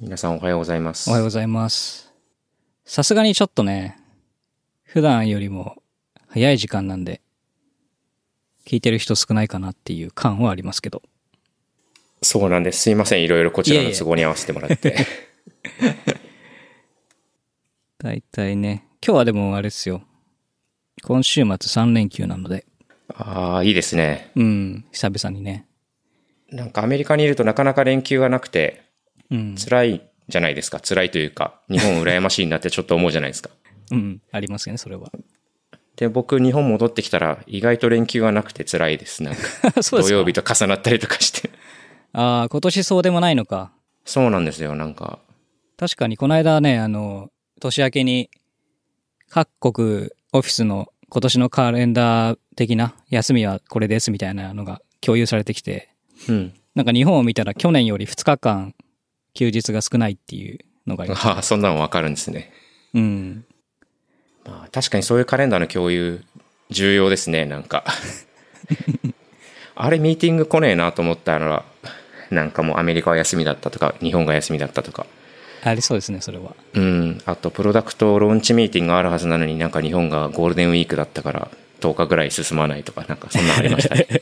皆さんおはようございます。 おはようございます。さすがにちょっとね、普段よりも早い時間なんで、聞いてる人少ないかなっていう感はありますけど。 そうなんです。すいません。いろいろこちらの都合に合わせてもらって。 だいたいね、今日はでもあれですよ。今週末3連休なので。 ああ、いいですね。 久々にね。 なんかアメリカにいるとなかなか連休がなくて、辛いじゃないですか。辛いというか、日本羨ましいなってちょっと思うじゃないですか。 ありますね、それは。 で、僕、日本戻ってきたら、意外と連休がなくて辛いです。なんか、 そうですか。 土曜日と重なったりとかして。 ああ、今年そうでもないのか。 そうなんですよ、なんか。 確かにこの間ね、年明けに、各国オフィスの今年のカレンダー的な休みはこれですみたいなのが共有されてきて、なんか日本を見たら去年より2日間休日が少ないっていうのがありました。 ああ、そんなのわかるんですね。まあ、確かにそういうカレンダーの共有、重要ですね、なんか。あれ、ミーティング来ねえなと思ったのは、なんかもうアメリカは休みだったとか、日本が休みだったとか。 ありそうですね、それは。 あと、プロダクトローンチミーティングがあるはずなのになんか日本がゴールデンウィークだったから10日ぐらい進まないとか、なんかそんなのありましたね。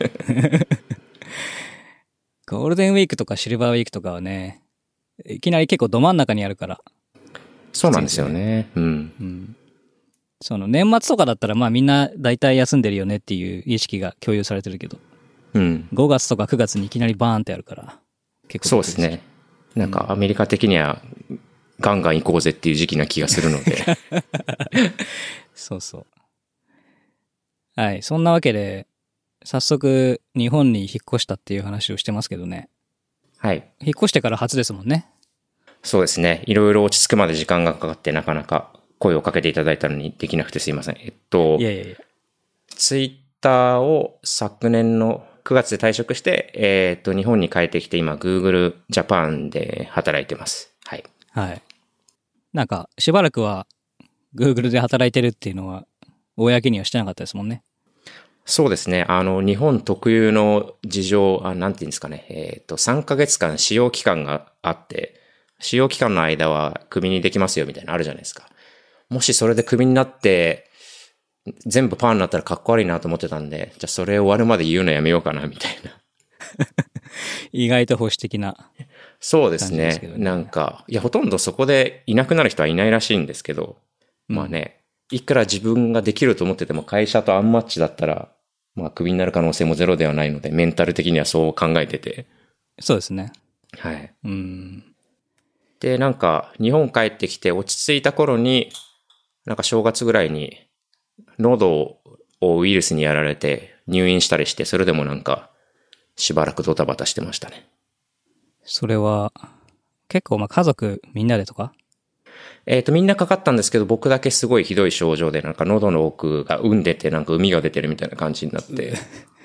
ゴールデンウィークとかシルバーウィークとかはね、いきなり結構ど真ん中にあるから。 そうなんですよね。 その年末とかだったらまあみんな大体休んでるよねっていう意識が共有されてるけど、5月とか9月にいきなりバーンってあるから結構そうですね。なんかアメリカ的にはガンガン行こうぜっていう時期な気がするので。 そうそう。はい、そんなわけで早速日本に引っ越したっていう話をしてますけどね。 はい。 引っ越してから初ですもんね。そうですね。いろいろ落ち着くまで時間がかかってなかなか声をかけていただいたのにできなくてすいません。 いや。 ツイッターを昨年の9月で退職して、日本に帰ってきて今 Google Japan で働いてます。はい。 はい。なんかしばらくは Google で働いてるっていうのは公にはしてなかったですもんね。 そうですね。日本特有の事情、なんていうんですかね。3ヶ月間使用期間があって、使用期間の間はクビにできますよみたいなのあるじゃないですか。もしそれでクビになって、全部パーになったらかっこ悪いなと思ってたんで、じゃあそれ終わるまで言うのやめようかなみたいな。 意外と保守的な。 そうですね。なんか、いや、ほとんどそこでいなくなる人はいないらしいんですけど、まあね、いくら自分ができると思ってても会社とアンマッチだったら、まあクビになる可能性もゼロではないので、メンタル的にはそう考えてて。 そうですね。 はい。で、なんか、日本帰ってきて落ち着いた頃に、なんか正月ぐらいに、喉をウイルスにやられて入院したりして、それでもなんか、しばらくドタバタしてましたね。 それは、結構まあ家族みんなでとか？ みんなかかったんですけど、僕だけすごいひどい症状で、なんか喉の奥が産んでて、なんか海が出てるみたいな感じになって。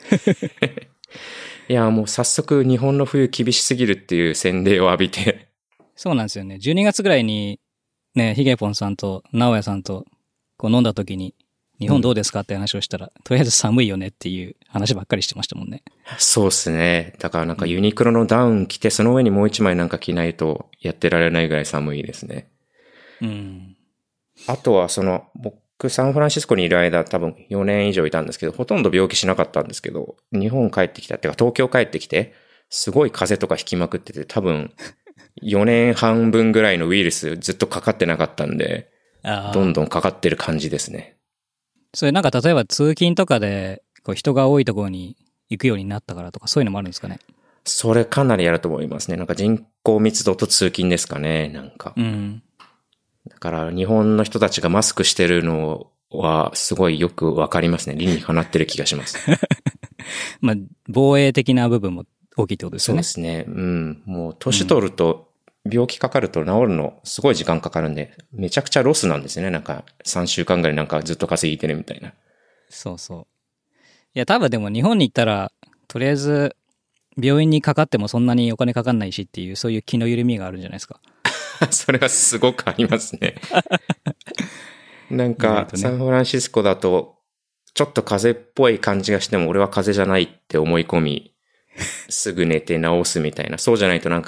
いや、もう早速日本の冬厳しすぎるっていう洗礼を浴びて。 そうなんですよね。12月ぐらいに、ね、ヒゲポンさんと直哉さんとこう飲んだ時に、日本どうですかって話をしたら、とりあえず寒いよねっていう話ばっかりしてましたもんね。 そうですね。だからなんかユニクロのダウン着て、その上にもう一枚なんか着ないとやってられないぐらい寒いですね。あとは僕サンフランシスコにいる間多分4年以上いたんですけど、ほとんど病気しなかったんですけど、日本帰ってきたっていうか東京帰ってきて、すごい風邪とか引きまくってて、多分4年半分ぐらいのウイルスずっとかかってなかったんで、どんどんかかってる感じですね。 それなんか例えば通勤とかでこう人が多いところに行くようになったからとかそういうのもあるんですかね？ それかなりやると思いますね。なんか人口密度と通勤ですかね、なんか。だから日本の人たちがマスクしてるのはすごいよくわかりますね。理にかなってる気がします。 まあ、防衛的な部分も大きいってことですよね。 そうですね。もう年取ると病気かかると治るのすごい時間かかるんで、めちゃくちゃロスなんですよね。なんか3週間ぐらいなんかずっと風邪ひいてるみたいな。 そうそう。いや、多分でも日本に行ったら、とりあえず病院にかかってもそんなにお金かかんないしっていう、そういう気の緩みがあるんじゃないですか。 それはすごくありますね。なんか、サンフランシスコだと、ちょっと風邪っぽい感じがしても、俺は風邪じゃないって思い込み、すぐ寝て治すみたいな。そうじゃないとなんか、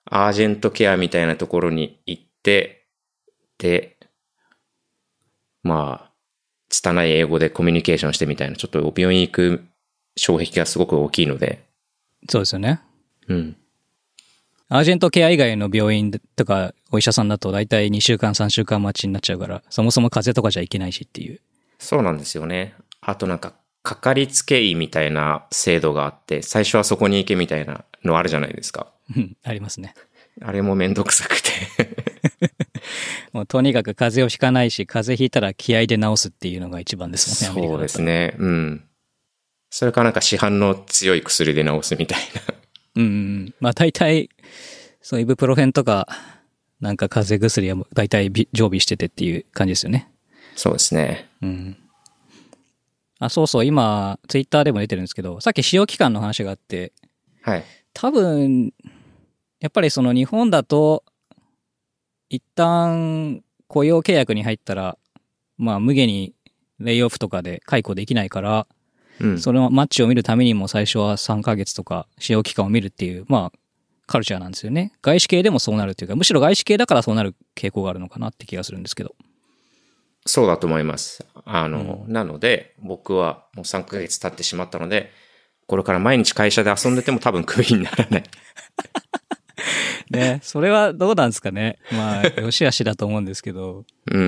アージェントケアみたいなところに行って、で、まあ、拙い英語でコミュニケーションしてみたいな、ちょっと病院行く障壁がすごく大きいので。 そうですよね。 うん。 アージェントケア以外の病院とかお医者さんだと大体2週間3週間待ちになっちゃうから、そもそも風邪とかじゃいけないしっていう。 そうなんですよね。あとなんか、かかりつけ医みたいな制度があって、最初はそこに行けみたいなのあるじゃないですか。 うん、ありますね。 あれもめんどくさくてもうとにかく風邪をひかないし、風邪ひいたら気合で治すっていうのが一番ですもんね。 そうですね。うん。それかなんか市販の強い薬で治すみたいな。 うん。まあ大体、そうイブプロフェンとか、なんか風邪薬は大体常備しててっていう感じですよね。 そうですね。 うん。あ、そうそう、今、ツイッターでも出てるんですけど、さっき使用期間の話があって、 はい。 多分、やっぱりその日本だと、一旦雇用契約に入ったら、まあ無下にレイオフとかで解雇できないから、 うん。 そのマッチを見るためにも最初は3ヶ月とか使用期間を見るっていう、まあ、カルチャーなんですよね。外資系でもそうなるというか、むしろ外資系だからそうなる傾向があるのかなって気がするんですけど。 そうだと思います。なので、僕はもう3ヶ月経ってしまったので、これから毎日会社で遊んでても多分クビにならない。 ね、それはどうなんですかね。まあ、よしあしだと思うんですけど。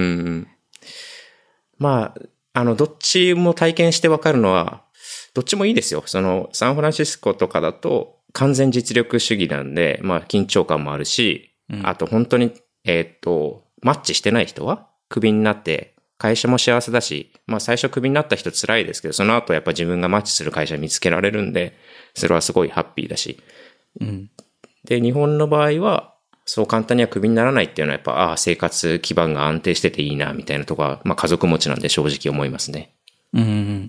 まあ、どっちも体験してわかるのは、どっちもいいですよ。その、サンフランシスコとかだと、完全実力主義なんで、まあ、緊張感もあるし、あと本当に、マッチしてない人は、クビになって、会社も幸せだし、まあ最初クビになった人辛いですけど、その後やっぱ自分がマッチする会社見つけられるんで、それはすごいハッピーだし。 うん、 で、日本の場合は、そう簡単にはクビにならないっていうのはやっぱ、生活基盤が安定してていいな、みたいなとこは、まあ家族持ちなんで正直思いますね。 うん。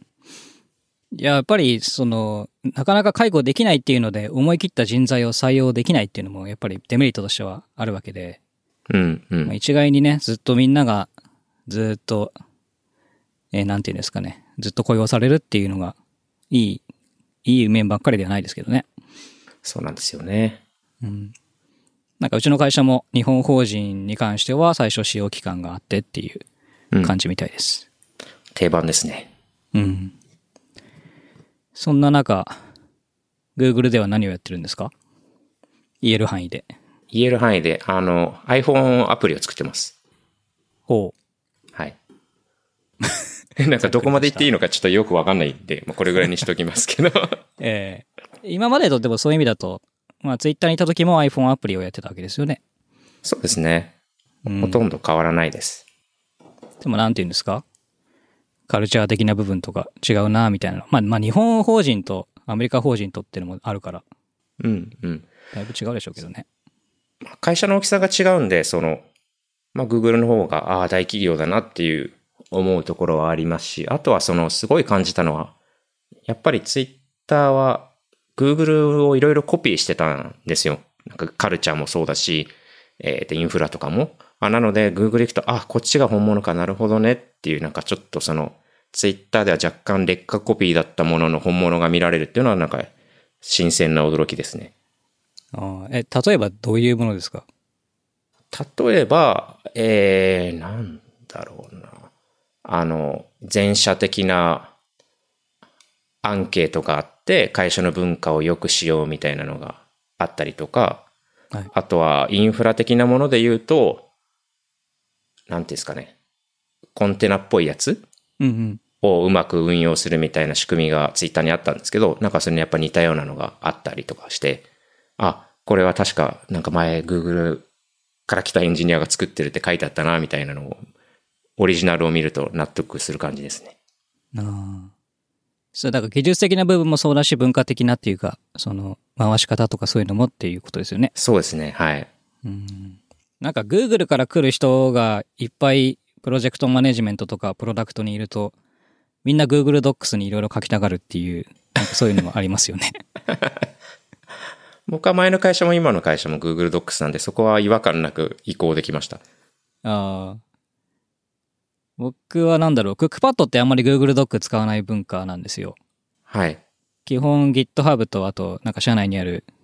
いや、やっぱり、なかなか介護できないっていうので、思い切った人材を採用できないっていうのも、やっぱりデメリットとしてはあるわけで。 うんうん。 まあ、一概にね、ずっとみんなが、ずっと、なんていうんですかね、ずっと雇用されるっていうのが、いい面ばっかりではないですけどね。 そうなんですよね。 うん。なんかうちの会社も日本法人に関しては最初使用期間があってっていう感じみたいです。 定番ですね。 うん。そんな中、Google では何をやってるんですか？言える範囲で。 言える範囲で、iPhone アプリを作ってます。 ほう。はい。なんかどこまで言っていいのかちょっとよくわかんないんで、まあ、これぐらいにしときますけど。 今までとでもそういう意味だと、まあ Twitter にいた時も iPhone アプリをやってたわけですよね。 そうですね。ほとんど変わらないです。 でもなんて言うんですか？カルチャー的な部分とか違うなみたいな。まあ日本法人とアメリカ法人とっていうのもあるから。 うんうん。 だいぶ違うでしょうけどね。 会社の大きさが違うんで、まあ Google の方が、大企業だなっていう思うところはありますし、あとはすごい感じたのは、やっぱり Twitter は Google をいろいろコピーしてたんですよ。なんかカルチャーもそうだし、インフラとかも。なので Google 行くと、こっちが本物かなるほどねっていう、なんかちょっとTwitter では若干劣化コピーだったものの本物が見られるっていうのはなんか新鮮な驚きですね。 例えばどういうものですか？ 例えば、なんだろうな。前者的なアンケートがあって、会社の文化を良くしようみたいなのがあったりとか、はい、あとはインフラ的なもので言うと、なんていうんですかね、コンテナっぽいやつをうまく運用するみたいな仕組みがツイッターにあったんですけど、なんかそれにやっぱ似たようなのがあったりとかして、これは確かなんか前 Google から来たエンジニアが作ってるって書いてあったなみたいなのを、オリジナルを見ると納得する感じですね。 そう、だから技術的な部分もそうだし、文化的なっていうか、回し方とかそういうのもっていうことですよね。 そうですね、はい。 なんか Google から来る人がいっぱいプロジェクトマネジメントとかプロダクトにいると、みんな Google Docs にいろいろ書きたがるっていう、なんかそういうのもありますよね。 僕は前の会社も今の会社も Google Docs なんで、そこは違和感なく移行できました。 僕はクックパッドってあんまり Google Doc 使わない文化なんですよ。 はい。 基本 GitHub とあとなんか社内にある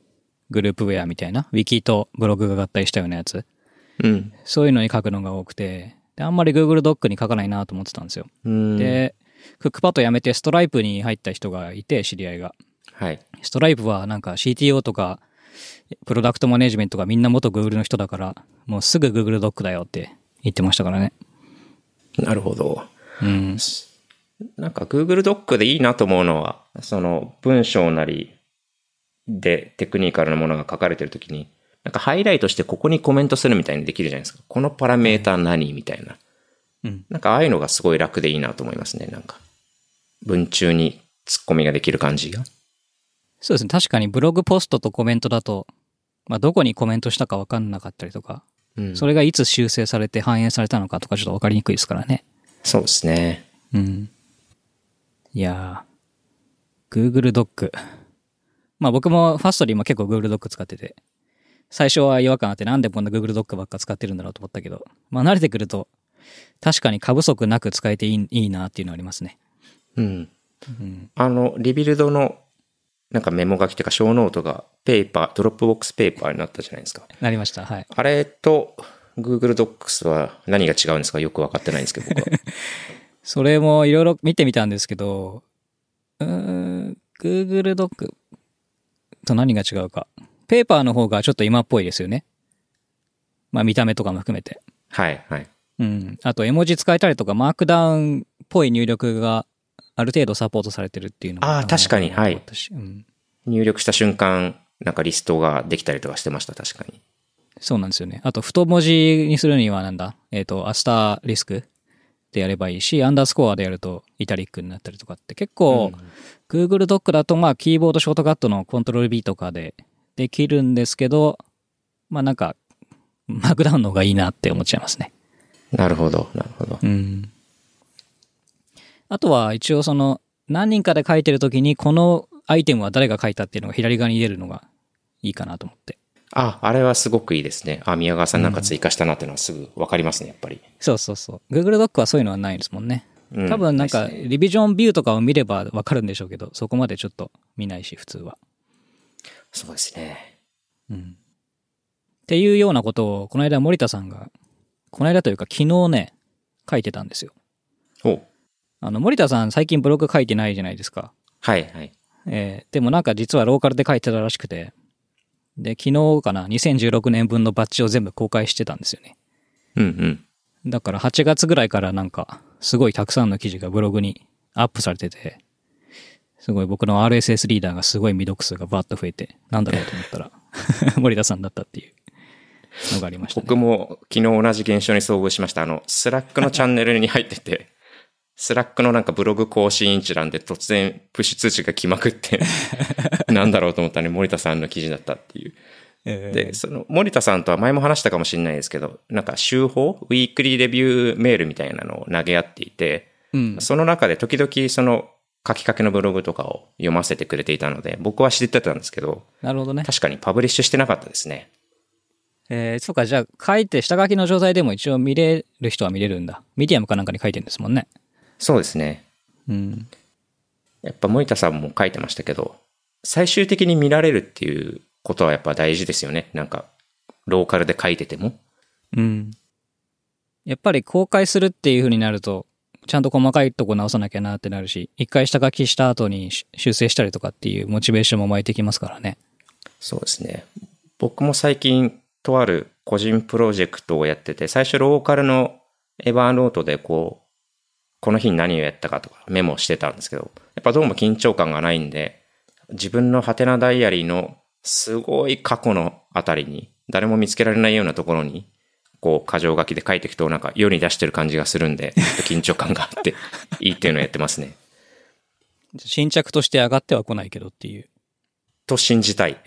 グループウェアみたいな、ウィキとブログが合体したようなやつ。 うん。 そういうのに書くのが多くて、であんまり Google ドックに書かないなと思ってたんですよ。で、クックパッド辞めてストライプに入った人がいて、知り合いが。 はい。 ストライプはなんか CTO とか、プロダクトマネジメントがみんな元 Google の人だから、もうすぐ Google ドックだよって言ってましたからね。 なるほど。 うん。 なんか Google ドックでいいなと思うのは、その文章なりでテクニカルなものが書かれてるときに、なんかハイライトしてここにコメントするみたいにできるじゃないですか。このパラメータ何みたいな。 うん。 なんかああいうのがすごい楽でいいなと思いますね。なんか文中にツッコミができる感じが。 そうですね。確かにブログポストとコメントだと、まあ、どこにコメントしたか分かんなかったりとか、 うん、 それがいつ修正されて反映されたのかとかちょっと分かりにくいですからね。 そうですね。 うん。いやー、Google ドック。まあ僕もファストリーも結構 Google ドック使ってて、最初は違和感あってなんでこんな Google ドックばっか使ってるんだろうと思ったけど、まあ慣れてくると確かに過不足なく使えていいなっていうのはありますね。 うん。 うん、 リビルドのなんかメモ書きというか小ノートがペーパー、ドロップボックスペーパーになったじゃないですか。 なりました。はい。 あれと Google Docs は何が違うんですか？よく分かってないんですけど、僕は。 それもいろいろ見てみたんですけど、Google ドックと何が違うか。ペーパーの方がちょっと今っぽいですよね。まあ見た目とかも含めて。 はいはい。 うん。あと絵文字使えたりとかマークダウンっぽい入力がある程度サポートされてるっていうのも。 ああ、確かに、はい。 うん、 入力した瞬間、なんかリストができたりとかしてました、確かに。 そうなんですよね。あと太文字にするにはなんだアスターリスクでやればいいし、アンダースコアでやるとイタリックになったりとかって結構、Google ドックだとまあキーボードショートカットのコントロール B とかでできるんですけど、まあなんか、マークダウンの方がいいなって思っちゃいますね。 なるほど、なるほど。 うん。あとは一応その何人かで書いてるときにこのアイテムは誰が書いたっていうのが左側に出るのがいいかなと思って。 あれはすごくいいですね。宮川さんなんか追加したなっていうのはすぐ分かりますね、やっぱり。 そうそうそう。Google ドックはそういうのはないですもんね。多分なんかリビジョンビューとかを見れば分かるんでしょうけど、そこまでちょっと見ないし、普通は。 そうですね。 うん。っていうようなことを、この間森田さんが、この間というか昨日ね、書いてたんですよ。森田さん最近ブログ書いてないじゃないですか。 はいはい。 でもなんか実はローカルで書いてたらしくて、で、昨日かな、2016年分のバッジを全部公開してたんですよね。 うんうん。 だから8月ぐらいからなんか、すごいたくさんの記事がブログにアップされてて、すごい僕の RSS リーダーがすごい未読数がバーッと増えて、なんだろうと思ったら、森田さんだったっていうのがありましたね。 僕も昨日同じ現象に遭遇しました。スラックのチャンネルに入ってて、スラックのなんかブログ更新一覧で突然プッシュ通知が来まくって、なんだろうと思ったら森田さんの記事だったっていう。で、その森田さんとは前も話したかもしれないですけど、なんか週報、ウィークリーレビューメールみたいなのを投げ合っていて、その中で時々その書きかけのブログとかを読ませてくれていたので、僕は知ってたんですけど、 なるほどね。 確かにパブリッシュしてなかったですね。 そうか、じゃあ書いて下書きの状態でも一応見れる人は見れるんだ。ミディアムかなんかに書いてるんですもんね。 そうですね。 うん。 やっぱ森田さんも書いてましたけど、最終的に見られるっていうことはやっぱ大事ですよね。なんか、ローカルで書いてても。 うん。やっぱり公開するっていう風になると、ちゃんと細かいとこ直さなきゃなってなるし、一回下書きした後に修正したりとかっていうモチベーションも湧いてきますからね。 そうですね。僕も最近、とある個人プロジェクトをやってて、最初ローカルのエヴァーノートでこの日に何をやったかとかメモしてたんですけど、やっぱどうも緊張感がないんで、自分のハテナダイアリーのすごい過去のあたりに、誰も見つけられないようなところに、箇条書きで書いていくとなんか世に出してる感じがするんで、ちょっと緊張感があっていいっていうのをやってますね。 新着として上がっては来ないけどっていう。 と信じたい。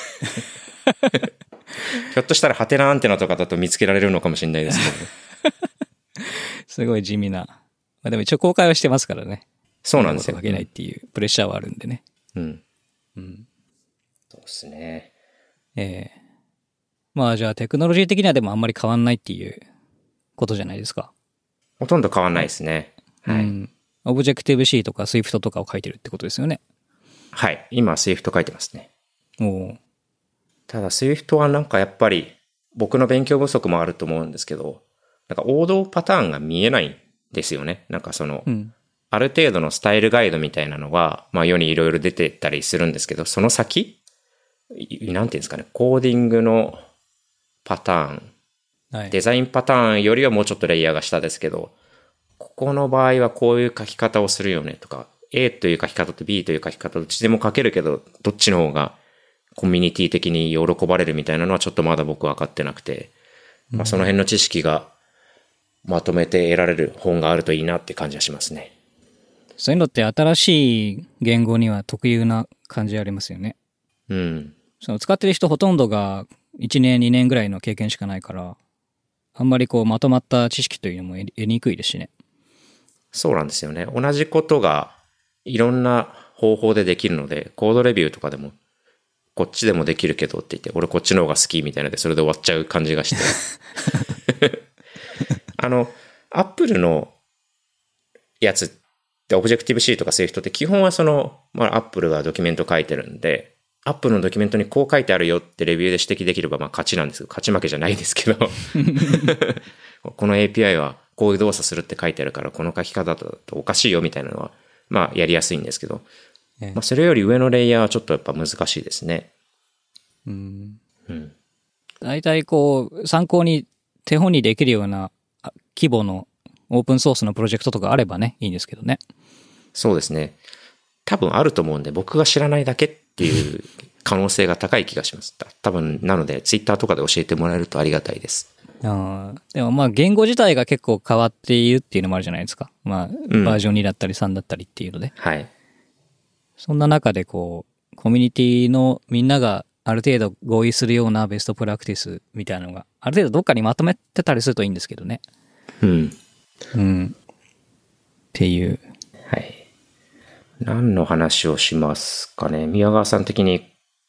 ひょっとしたらハテナアンテナとかだと見つけられるのかもしれないですけど。 すごい地味な。まあでも一応公開はしてますからね。 そうなんですよ。 書けないっていうプレッシャーはあるんでね。 うん。そうですね。 まあじゃあテクノロジー的にはでもあんまり変わんないっていうことじゃないですか。 ほとんど変わんないですね。はい。 オブジェクティブ C とか Swift とかを書いてるってことですよね。 はい。今 Swift 書いてますね。 ただ Swift はなんかやっぱり僕の勉強不足もあると思うんですけど、なんか王道パターンが見えないんですよね。なんかその、ある程度のスタイルガイドみたいなのが、まあ世にいろいろ出てたりするんですけど、その先なんていうんですかね、コーディングのパターン、 はい、 デザインパターンよりはもうちょっとレイヤーが下ですけど、ここの場合はこういう書き方をするよねとか、A という書き方と B という書き方どっちでも書けるけど、どっちの方がコミュニティ的に喜ばれるみたいなのはちょっとまだ僕は分かってなくて、まあその辺の知識がまとめて得られる本があるといいなって感じはしますね。 そういうのって新しい言語には特有な感じありますよね。 うん。 その使ってる人ほとんどが1年2年ぐらいの経験しかないから、あんまりこうまとまった知識というのも得にくいですしね。 そうなんですよね。同じことがいろんな方法でできるので、コードレビューとかでも、こっちでもできるけどって言って、俺こっちの方が好きみたいなので、それで終わっちゃう感じがして。アップルのやつって、オブジェクティブ C とか Swift って基本はその、まあ、アップルがドキュメント書いてるんで、アップルのドキュメントにこう書いてあるよってレビューで指摘できればまあ勝ちなんですけど、勝ち負けじゃないですけどこの API はこういう動作するって書いてあるからこの書き方だとおかしいよみたいなのはまあやりやすいんですけど、まあ、それより上のレイヤーはちょっとやっぱ難しいですね。 大体こう参考に手本にできるような規模のオープンソースのプロジェクトとかあればねいいんですけどね。 そうですね。多分あると思うんで僕が知らないだけっていう可能性が高い気がします。多分なのでツイッターとかで教えてもらえるとありがたいです。 でもまあ言語自体が結構変わっているっていうのもあるじゃないですか。まあバージョン2だったり3だったりっていうので、 はい。 そんな中でこうコミュニティのみんながある程度合意するようなベストプラクティスみたいなのがある程度どっかにまとめてたりするといいんですけどね。っていう。 はい。何の話をしますかね。宮川さん的に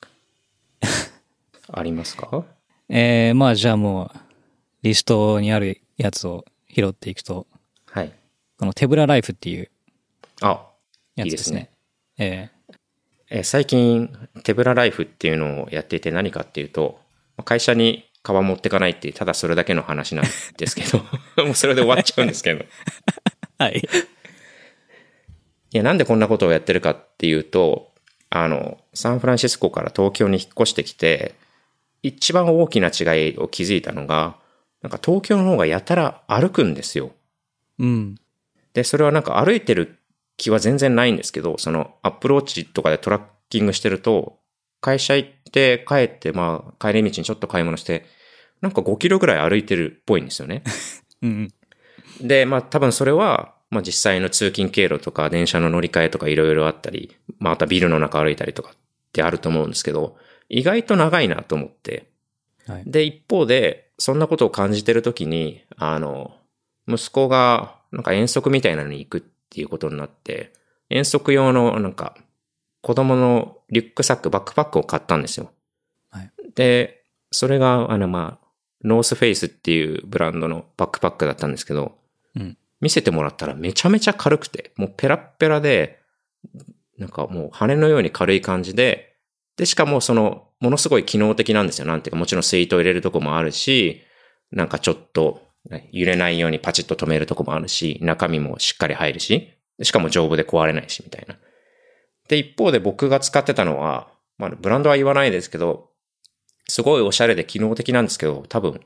ありますか？ まあじゃあもうリストにあるやつを拾っていくと、 はい。 この手ぶらライフっていうやついいですね。 最近手ぶらライフっていうのをやっていて何かっていうと、会社にカバン持ってかないっていうただそれだけの話なんですけどもうそれで終わっちゃうんですけどはい。 いや、なんでこんなことをやってるかっていうと、サンフランシスコから東京に引っ越してきて、一番大きな違いを気づいたのが、なんか東京の方がやたら歩くんですよ。で、それはなんか歩いてる気は全然ないんですけど、そのアップルウォッチとかでトラッキングしてると、会社行って帰って、まあ帰り道にちょっと買い物して、なんか5キロぐらい歩いてるっぽいんですよね。で、まあ多分それは、まあ実際の通勤経路とか電車の乗り換えとかいろいろあったり、またビルの中歩いたりとかってあると思うんですけど、意外と長いなと思って。で、一方で、そんなことを感じてるときに、息子がなんか遠足みたいなのに行くっていうことになって、遠足用のなんか子供のリュックサック、バックパックを買ったんですよ。で、それがまあ、ノースフェイスっていうブランドのバックパックだったんですけど、見せてもらったらめちゃめちゃ軽くて、もうペラッペラで、なんかもう羽のように軽い感じで、で、しかもものすごい機能的なんですよ。なんていうか、もちろんスイートを入れるとこもあるし、なんかちょっと揺れないようにパチッと止めるとこもあるし、中身もしっかり入るし、しかも丈夫で壊れないし、みたいな。で、一方で僕が使ってたのは、まあ、ブランドは言わないですけど、すごいおしゃれで機能的なんですけど、多分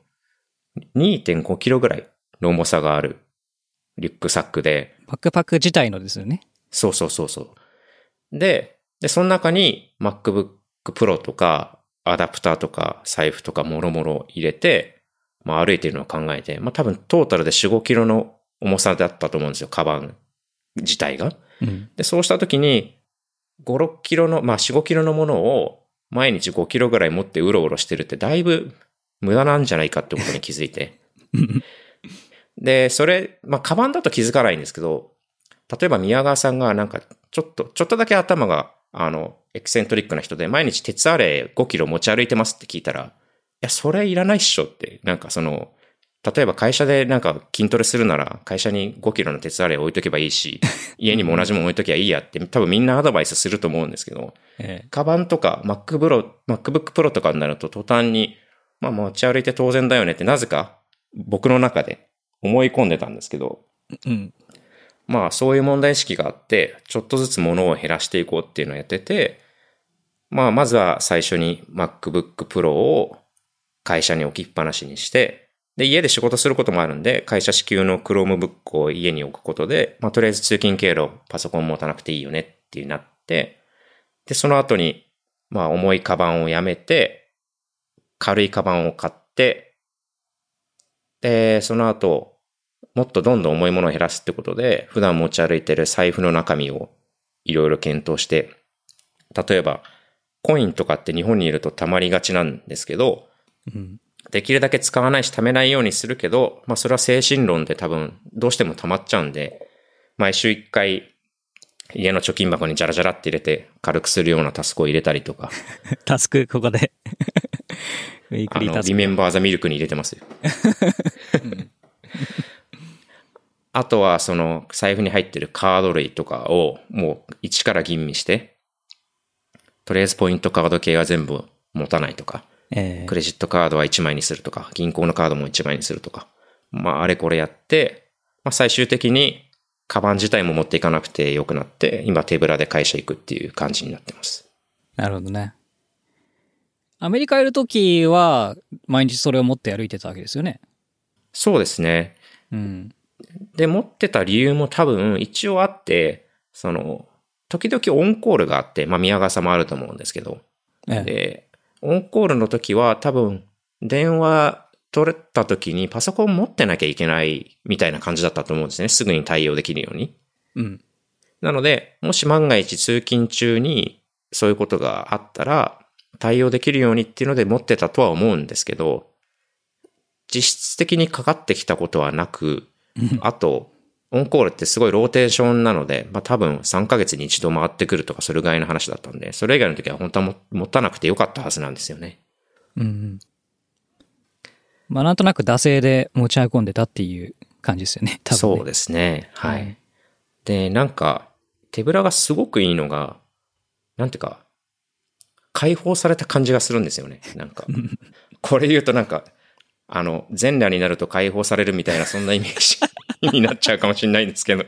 2.5 キロぐらいの重さがあるリュックサックで。 バックパック自体のですよね。 そう。で、その中に MacBook Pro とかアダプターとか財布とかもろもろ入れて、まあ歩いてるのを考えて、まあ多分トータルで 4,5 キロの重さだったと思うんですよ、カバン自体が。で、そうした時に5、6キロの、まあ4、5キロのものを毎日5キロぐらい持ってうろうろしてるってだいぶ無駄なんじゃないかってことに気づいて。で、それ、まあカバンだと気づかないんですけど、例えば宮川さんがなんかちょっとだけ頭がエキセントリックな人で毎日鉄アレイ5キロ持ち歩いてますって聞いたら、いや、それいらないっしょって、なんか例えば会社でなんか筋トレするなら会社に5キロの鉄アレイ置いとけばいいし、家にも同じもん置いとけばいいやって多分みんなアドバイスすると思うんですけど、カバンとか MacBook Pro とかになると途端に、まあ持ち歩いて当然だよねってなぜか僕の中で思い込んでたんですけど、 うん。 まあそういう問題意識があって、ちょっとずつ物を減らしていこうっていうのをやってて、まあまずは最初に MacBook Pro を会社に置きっぱなしにして、で、家で仕事することもあるんで、会社支給の Chromebook を家に置くことで、まあとりあえず通勤経路、パソコン持たなくていいよねってなって、で、その後に、まあ重いカバンをやめて、軽いカバンを買って、で、その後、もっとどんどん重いものを減らすってことで、普段持ち歩いてる財布の中身をいろいろ検討して、例えば、コインとかって日本にいると溜まりがちなんですけど、できるだけ使わないし貯めないようにするけど、まあそれは精神論で多分どうしても溜まっちゃうんで、毎週1回家の貯金箱にジャラジャラって入れて軽くするようなタスクを入れたりとか。 タスク、ここで。ウィークリータスク。 リメンバーザミルクに入れてますよ。あとはその財布に入ってるカード類とかをもう一から吟味して、とりあえずポイントカード系は全部持たないとか、クレジットカードは1枚にするとか、銀行のカードも1枚にするとか、まああれこれやって、まあ最終的にカバン自体も持っていかなくてよくなって、今手ぶらで会社行くっていう感じになってます。 なるほどね。アメリカいるときは毎日それを持って歩いてたわけですよね。 そうですね。 うん。 で、持ってた理由も多分一応あって、その、時々オンコールがあって、まあ宮川さんもあると思うんですけど、で、オンコールの時は多分電話取れた時にパソコン持ってなきゃいけないみたいな感じだったと思うんですね。すぐに対応できるように。 うん。なので、もし万が一通勤中にそういうことがあったら対応できるようにっていうので持ってたとは思うんですけど、実質的にかかってきたことはなく、あと、オンコールってすごいローテーションなので、まあ多分3ヶ月に一度回ってくるとかそれぐらいの話だったんで、それ以外の時は本当は持たなくてよかったはずなんですよね。 うん。まあなんとなく惰性で持ち運んでたっていう感じですよね。多分ね。 そうですね。はい。で、なんか手ぶらがすごくいいのが、なんていうか、解放された感じがするんですよね。なんか、これ言うとなんか、全裸になると解放されるみたいなそんなイメージになっちゃうかもしれないんですけど、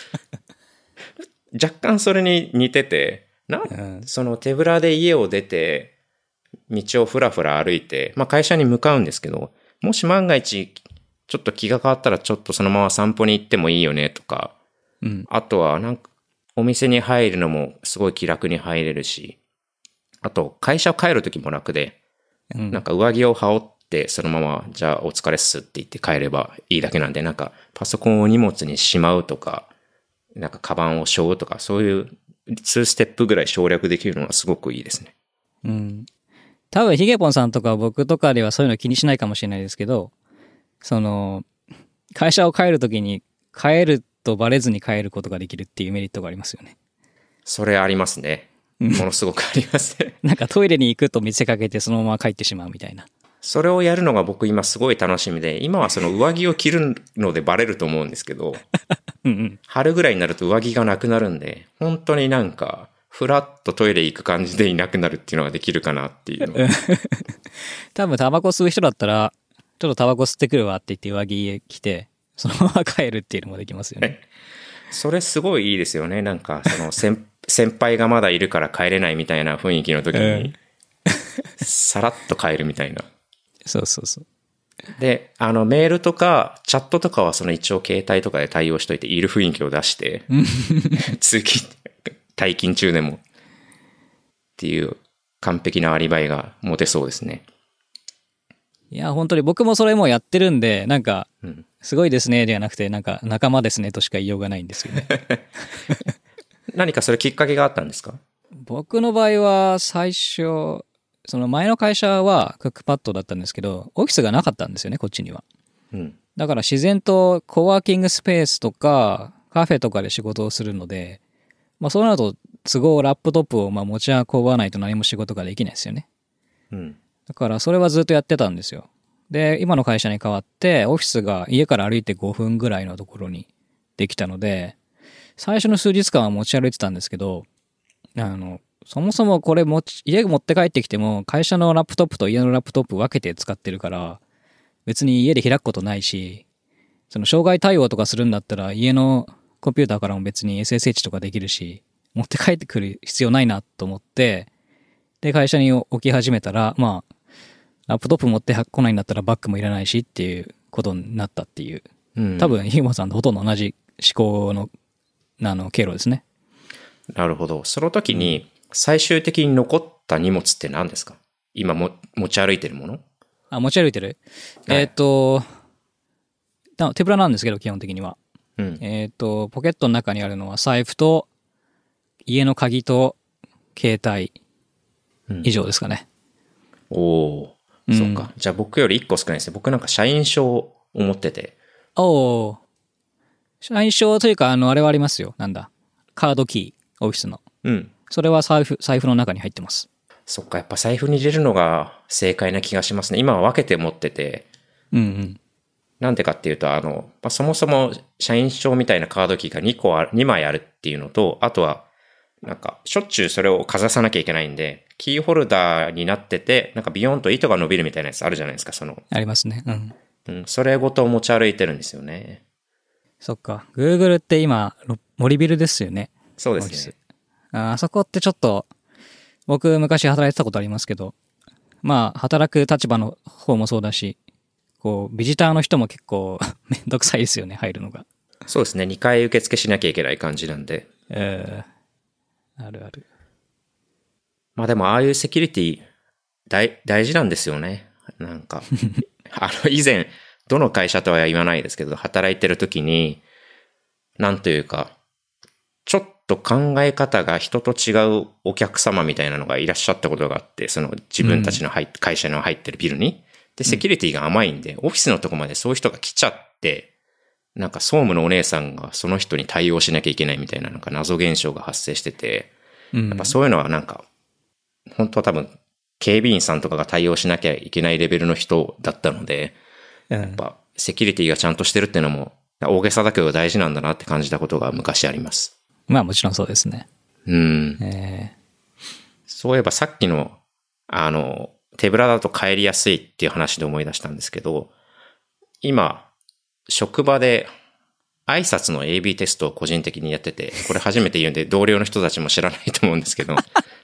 若干それに似てて、その手ぶらで家を出て、道をふらふら歩いて、まあ会社に向かうんですけど、もし万が一ちょっと気が変わったらちょっとそのまま散歩に行ってもいいよねとか、あとはなんかお店に入るのもすごい気楽に入れるし、あと会社を帰る時も楽で、なんか上着を羽織ってそのままじゃあお疲れっすって言って帰ればいいだけなんで、なんかパソコンを荷物にしまうとか、なんかカバンを背負うとか、そういう2ステップぐらい省略できるのはすごくいいですね。 うん。多分ヒゲポンさんとか僕とかではそういうの気にしないかもしれないですけど、その会社を帰るときに帰るとバレずに帰ることができるっていうメリットがありますよね。 それありますね。ものすごくありますね。 なんかトイレに行くと見せかけてそのまま帰ってしまうみたいな。 それをやるのが僕今すごい楽しみで、今はその上着を着るのでバレると思うんですけど、春ぐらいになると上着がなくなるんで、本当になんかフラッとトイレ行く感じでいなくなるっていうのができるかなっていうの。 多分タバコ吸う人だったら、ちょっとタバコ吸ってくるわって言って上着着て、そのまま帰るっていうのもできますよね。 それすごいいいですよね。なんかその先輩がまだいるから帰れないみたいな雰囲気の時に、さらっと帰るみたいな。 そうそうそう。 で、メールとかチャットとかはその一応携帯とかで対応しといている雰囲気を出して、通勤、退勤中でもっていう完璧なアリバイが持てそうですね。 いや、本当に僕もそれもうやってるんで、なんか、すごいですね、じゃなくて、なんか仲間ですねとしか言いようがないんですよね。 何かそれきっかけがあったんですか？ 僕の場合は最初、その前の会社はクックパッドだったんですけど、オフィスがなかったんですよね、こっちには。だから自然とコワーキングスペースとかカフェとかで仕事をするので、まあそうなると都合ラップトップを持ち運ばないと何も仕事ができないですよね。だからそれはずっとやってたんですよ。 で、今の会社に変わって、オフィスが家から歩いて5分ぐらいのところにできたので、最初の数日間は持ち歩いてたんですけど、そもそもこれ家持って帰ってきても、会社のラップトップと家のラップトップ分けて使ってるから、別に家で開くことないし、その障害対応とかするんだったら、家のコンピューターからも別に SSH とかできるし、持って帰ってくる必要ないなと思って、で、会社に置き始めたら、まあ、ラップトップ持ってこないんだったらバッグもいらないしっていうことになったっていう。多分、ヒューマンさんとほとんど同じ思考の、経路ですね。 なるほど。その時に、最終的に残った荷物って何ですか？今持ち歩いてるもの？ 持ち歩いてる？はい、手ぶらなんですけど、基本的には。ポケットの中にあるのは財布と、家の鍵と、携帯、以上ですかね。 そっか。じゃあ僕より1個少ないですね。僕なんか社員証を持ってて。 社員証というか、あれはありますよ。なんだ。カードキー、オフィスの。それは財布の中に入ってます。 そっか、やっぱ財布に入れるのが正解な気がしますね。今は分けて持ってて。なんでかっていうと、そもそも社員証みたいなカードキーが2枚あるっていうのと、あとは、なんか、しょっちゅうそれをかざさなきゃいけないんで、キーホルダーになってて、なんかビヨーンと糸が伸びるみたいなやつあるじゃないですか、 ありますね。 それごと持ち歩いてるんですよね。 そっか。Google って今、森ビルですよね。 そうですね。 あそこってちょっと、僕昔働いてたことありますけど、まあ、働く立場の方もそうだし、こう、ビジターの人も結構めんどくさいですよね、入るのが。 そうですね。2回受付しなきゃいけない感じなんで。 あるある。 まあでも、ああいうセキュリティ、大事なんですよね。なんか、以前、どの会社とは言わないですけど、働いてる時に、なんというか、ちょっと考え方が人と違うお客様みたいなのがいらっしゃったことがあって、その自分たちの会社の入ってるビルに。で、セキュリティが甘いんで、オフィスのとこまでそういう人が来ちゃって、なんか総務のお姉さんがその人に対応しなきゃいけないみたいななんか謎現象が発生してて、やっぱそういうのはなんか、本当は多分、警備員さんとかが対応しなきゃいけないレベルの人だったので、やっぱセキュリティがちゃんとしてるっていうのも大げさだけど大事なんだなって感じたことが昔あります。 まあもちろんそうですね。 そういえばさっきの、手ぶらだと帰りやすいっていう話で思い出したんですけど、今、職場で挨拶の AB テストを個人的にやってて、これ初めて言うんで同僚の人たちも知らないと思うんですけど、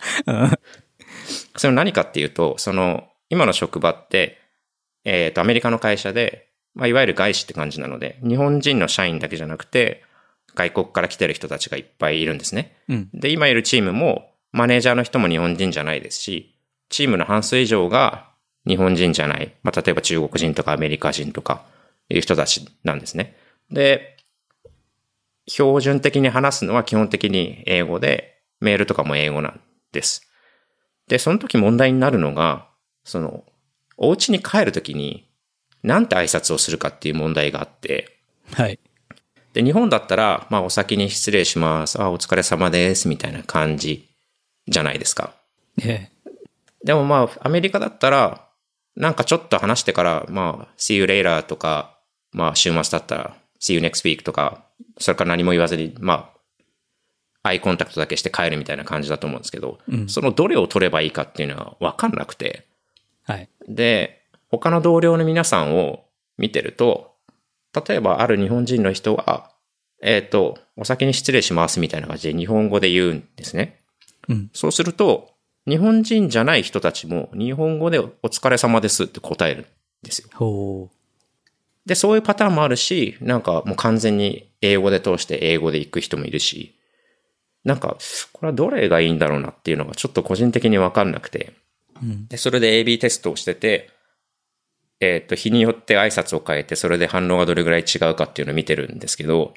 それ何かっていうと、今の職場って、アメリカの会社で、まあ、いわゆる外資って感じなので、日本人の社員だけじゃなくて、外国から来てる人たちがいっぱいいるんですね。で、今いるチームも、マネージャーの人も日本人じゃないですし、チームの半数以上が日本人じゃない。まあ、例えば中国人とかアメリカ人とかいう人たちなんですね。で、標準的に話すのは基本的に英語で、メールとかも英語なんです。で、その時問題になるのが、お家に帰る時に、なんて挨拶をするかっていう問題があって、 はい。 で、日本だったら、まあ、お先に失礼します。お疲れ様です。みたいな感じじゃないですか。でもまあ、アメリカだったら、なんかちょっと話してから、まあ、see you later とか、まあ、週末だったら、see you next week とか、それから何も言わずに、まあ、アイコンタクトだけして帰るみたいな感じだと思うんですけど、そのどれを取ればいいかっていうのは分かんなくて、で、他の同僚の皆さんを見てると、例えばある日本人の人は、お先に失礼しますみたいな感じで日本語で言うんですね。そうすると、日本人じゃない人たちも日本語でお疲れ様ですって答えるんですよ。で、そういうパターンもあるし、なんかもう完全に英語で通して英語で行く人もいるし、なんか、これはどれがいいんだろうなっていうのがちょっと個人的に分かんなくて。で、それで AB テストをしてて、日によって挨拶を変えて、それで反応がどれぐらい違うかっていうのを見てるんですけど、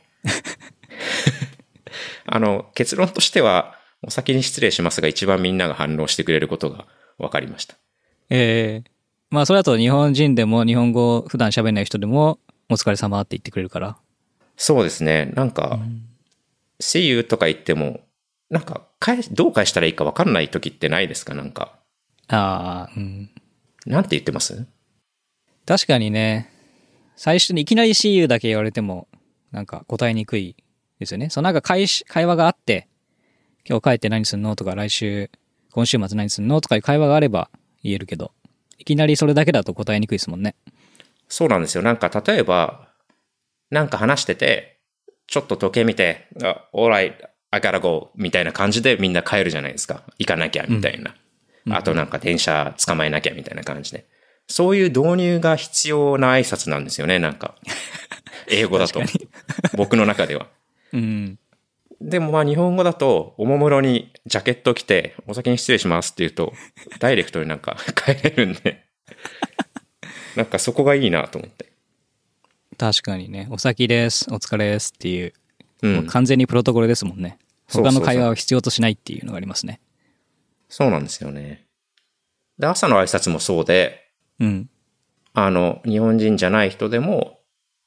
結論としては、お先に失礼しますが一番みんなが反応してくれることが分かりました。 まあそれだと日本人でも日本語普段喋んない人でもお疲れ様って言ってくれるから。 そうですね。なんか、See you とか言っても、なんか、どう返したらいいか分かんない時ってないですか？なんか。なんて言ってます？ 確かにね、最初にいきなり See you だけ言われても、なんか答えにくいですよね。そのなんか会話があって、今日帰って何すんのとか、今週末何すんのとかいう会話があれば言えるけど、いきなりそれだけだと答えにくいですもんね。 そうなんですよ。なんか例えば、なんか話してて、ちょっと時計見て、alright, I gotta go みたいな感じでみんな帰るじゃないですか。行かなきゃみたいな。あとなんか電車捕まえなきゃみたいな感じで。そういう導入が必要な挨拶なんですよね、なんか。英語だと。僕の中では。 うん。 でもまあ日本語だと、おもむろにジャケット着て、お先に失礼しますって言うと、ダイレクトになんか帰れるんで、なんかそこがいいなと思って。 確かにね、お先です、お疲れですっていう、もううん。 完全にプロトコルですもんね。 そうそうそう他の会話を必要としないっていうのがありますね。 そうなんですよね。で、朝の挨拶もそうで、 うん。 日本人じゃない人でも、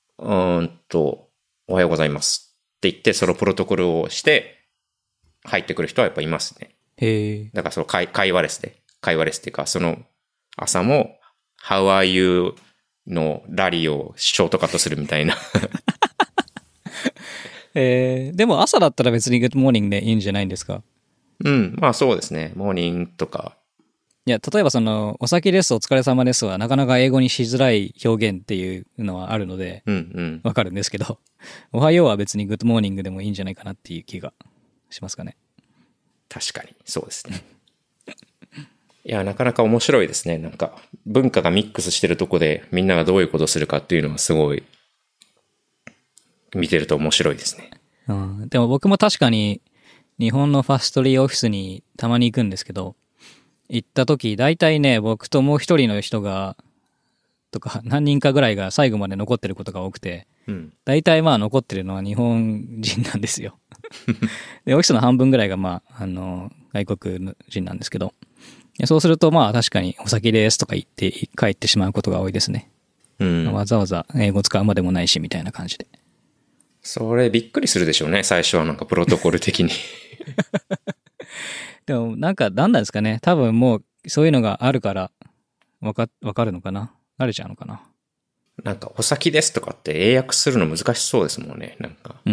おはようございますって言って、そのプロトコルをして、入ってくる人はやっぱいますね。 へえ。 だからその会話レスっていうか、その朝も、How are you のラリーをショートカットするみたいな。 でも朝だったら別にグッドモーニングでいいんじゃないんですか？ うん、まあそうですね。モーニングとか。 いや、例えばその、お先です、お疲れ様ですは、なかなか英語にしづらい表現っていうのはあるので、わかるんですけど、おはようは別にグッドモーニングでもいいんじゃないかなっていう気がしますかね。 確かに、そうですね。いや、なかなか面白いですね。なんか、文化がミックスしてるとこで、みんながどういうことするかっていうのはすごい、見てると面白いですね。 うん、でも僕も確かに、日本のファストリーオフィスにたまに行くんですけど、行った時、大体ね、僕ともう一人の人が、とか何人かぐらいが最後まで残ってることが多くて、 うん、 大体まあ残ってるのは日本人なんですよ。で、オフィスの半分ぐらいがまあ、外国人なんですけど、そうするとまあ確かにお先ですとか言って帰ってしまうことが多いですね。 うん、 わざわざ英語使うまでもないしみたいな感じで。 それびっくりするでしょうね。最初はなんかプロトコル的に。 でもなんか何なんですかね。多分もうそういうのがあるからわかるのかな。慣れちゃうのかな。 なんかお先ですとかって英訳するの難しそうですもんね。なんか。 うん。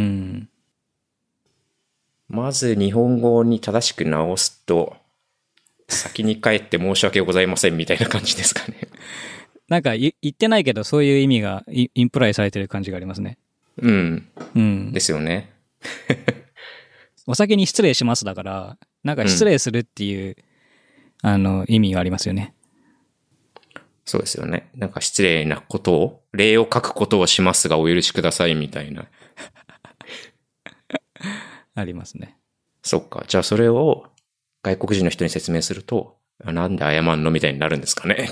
まず日本語に正しく直すと、先に帰って申し訳ございませんみたいな感じですかね。 なんか言ってないけどそういう意味がインプライされてる感じがありますね。 うん。 うん。 ですよね。 お先に失礼しますだから、なんか失礼するっていう、意味がありますよね。 そうですよね。なんか失礼なことを、礼を書くことをしますがお許しくださいみたいな。 ありますね。 そっか。じゃあそれを外国人の人に説明すると、なんで謝んのみたいになるんですかね。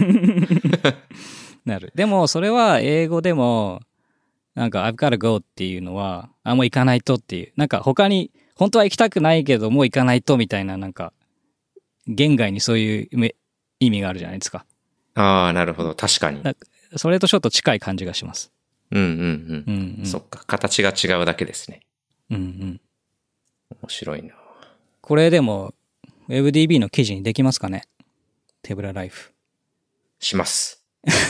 なる。でもそれは英語でも、なんか I've gotta go っていうのは、もう行かないとっていう。なんか他に、本当は行きたくないけど、もう行かないとみたいな、なんか、言外にそういう意味があるじゃないですか。 ああ、なるほど。確かに。 それとちょっと近い感じがします。 うんうんうん。うんうん、そっか。形が違うだけですね。 うんうん。 面白いな。 これでも、WebDB の記事にできますかね？手ぶらライフ。 します。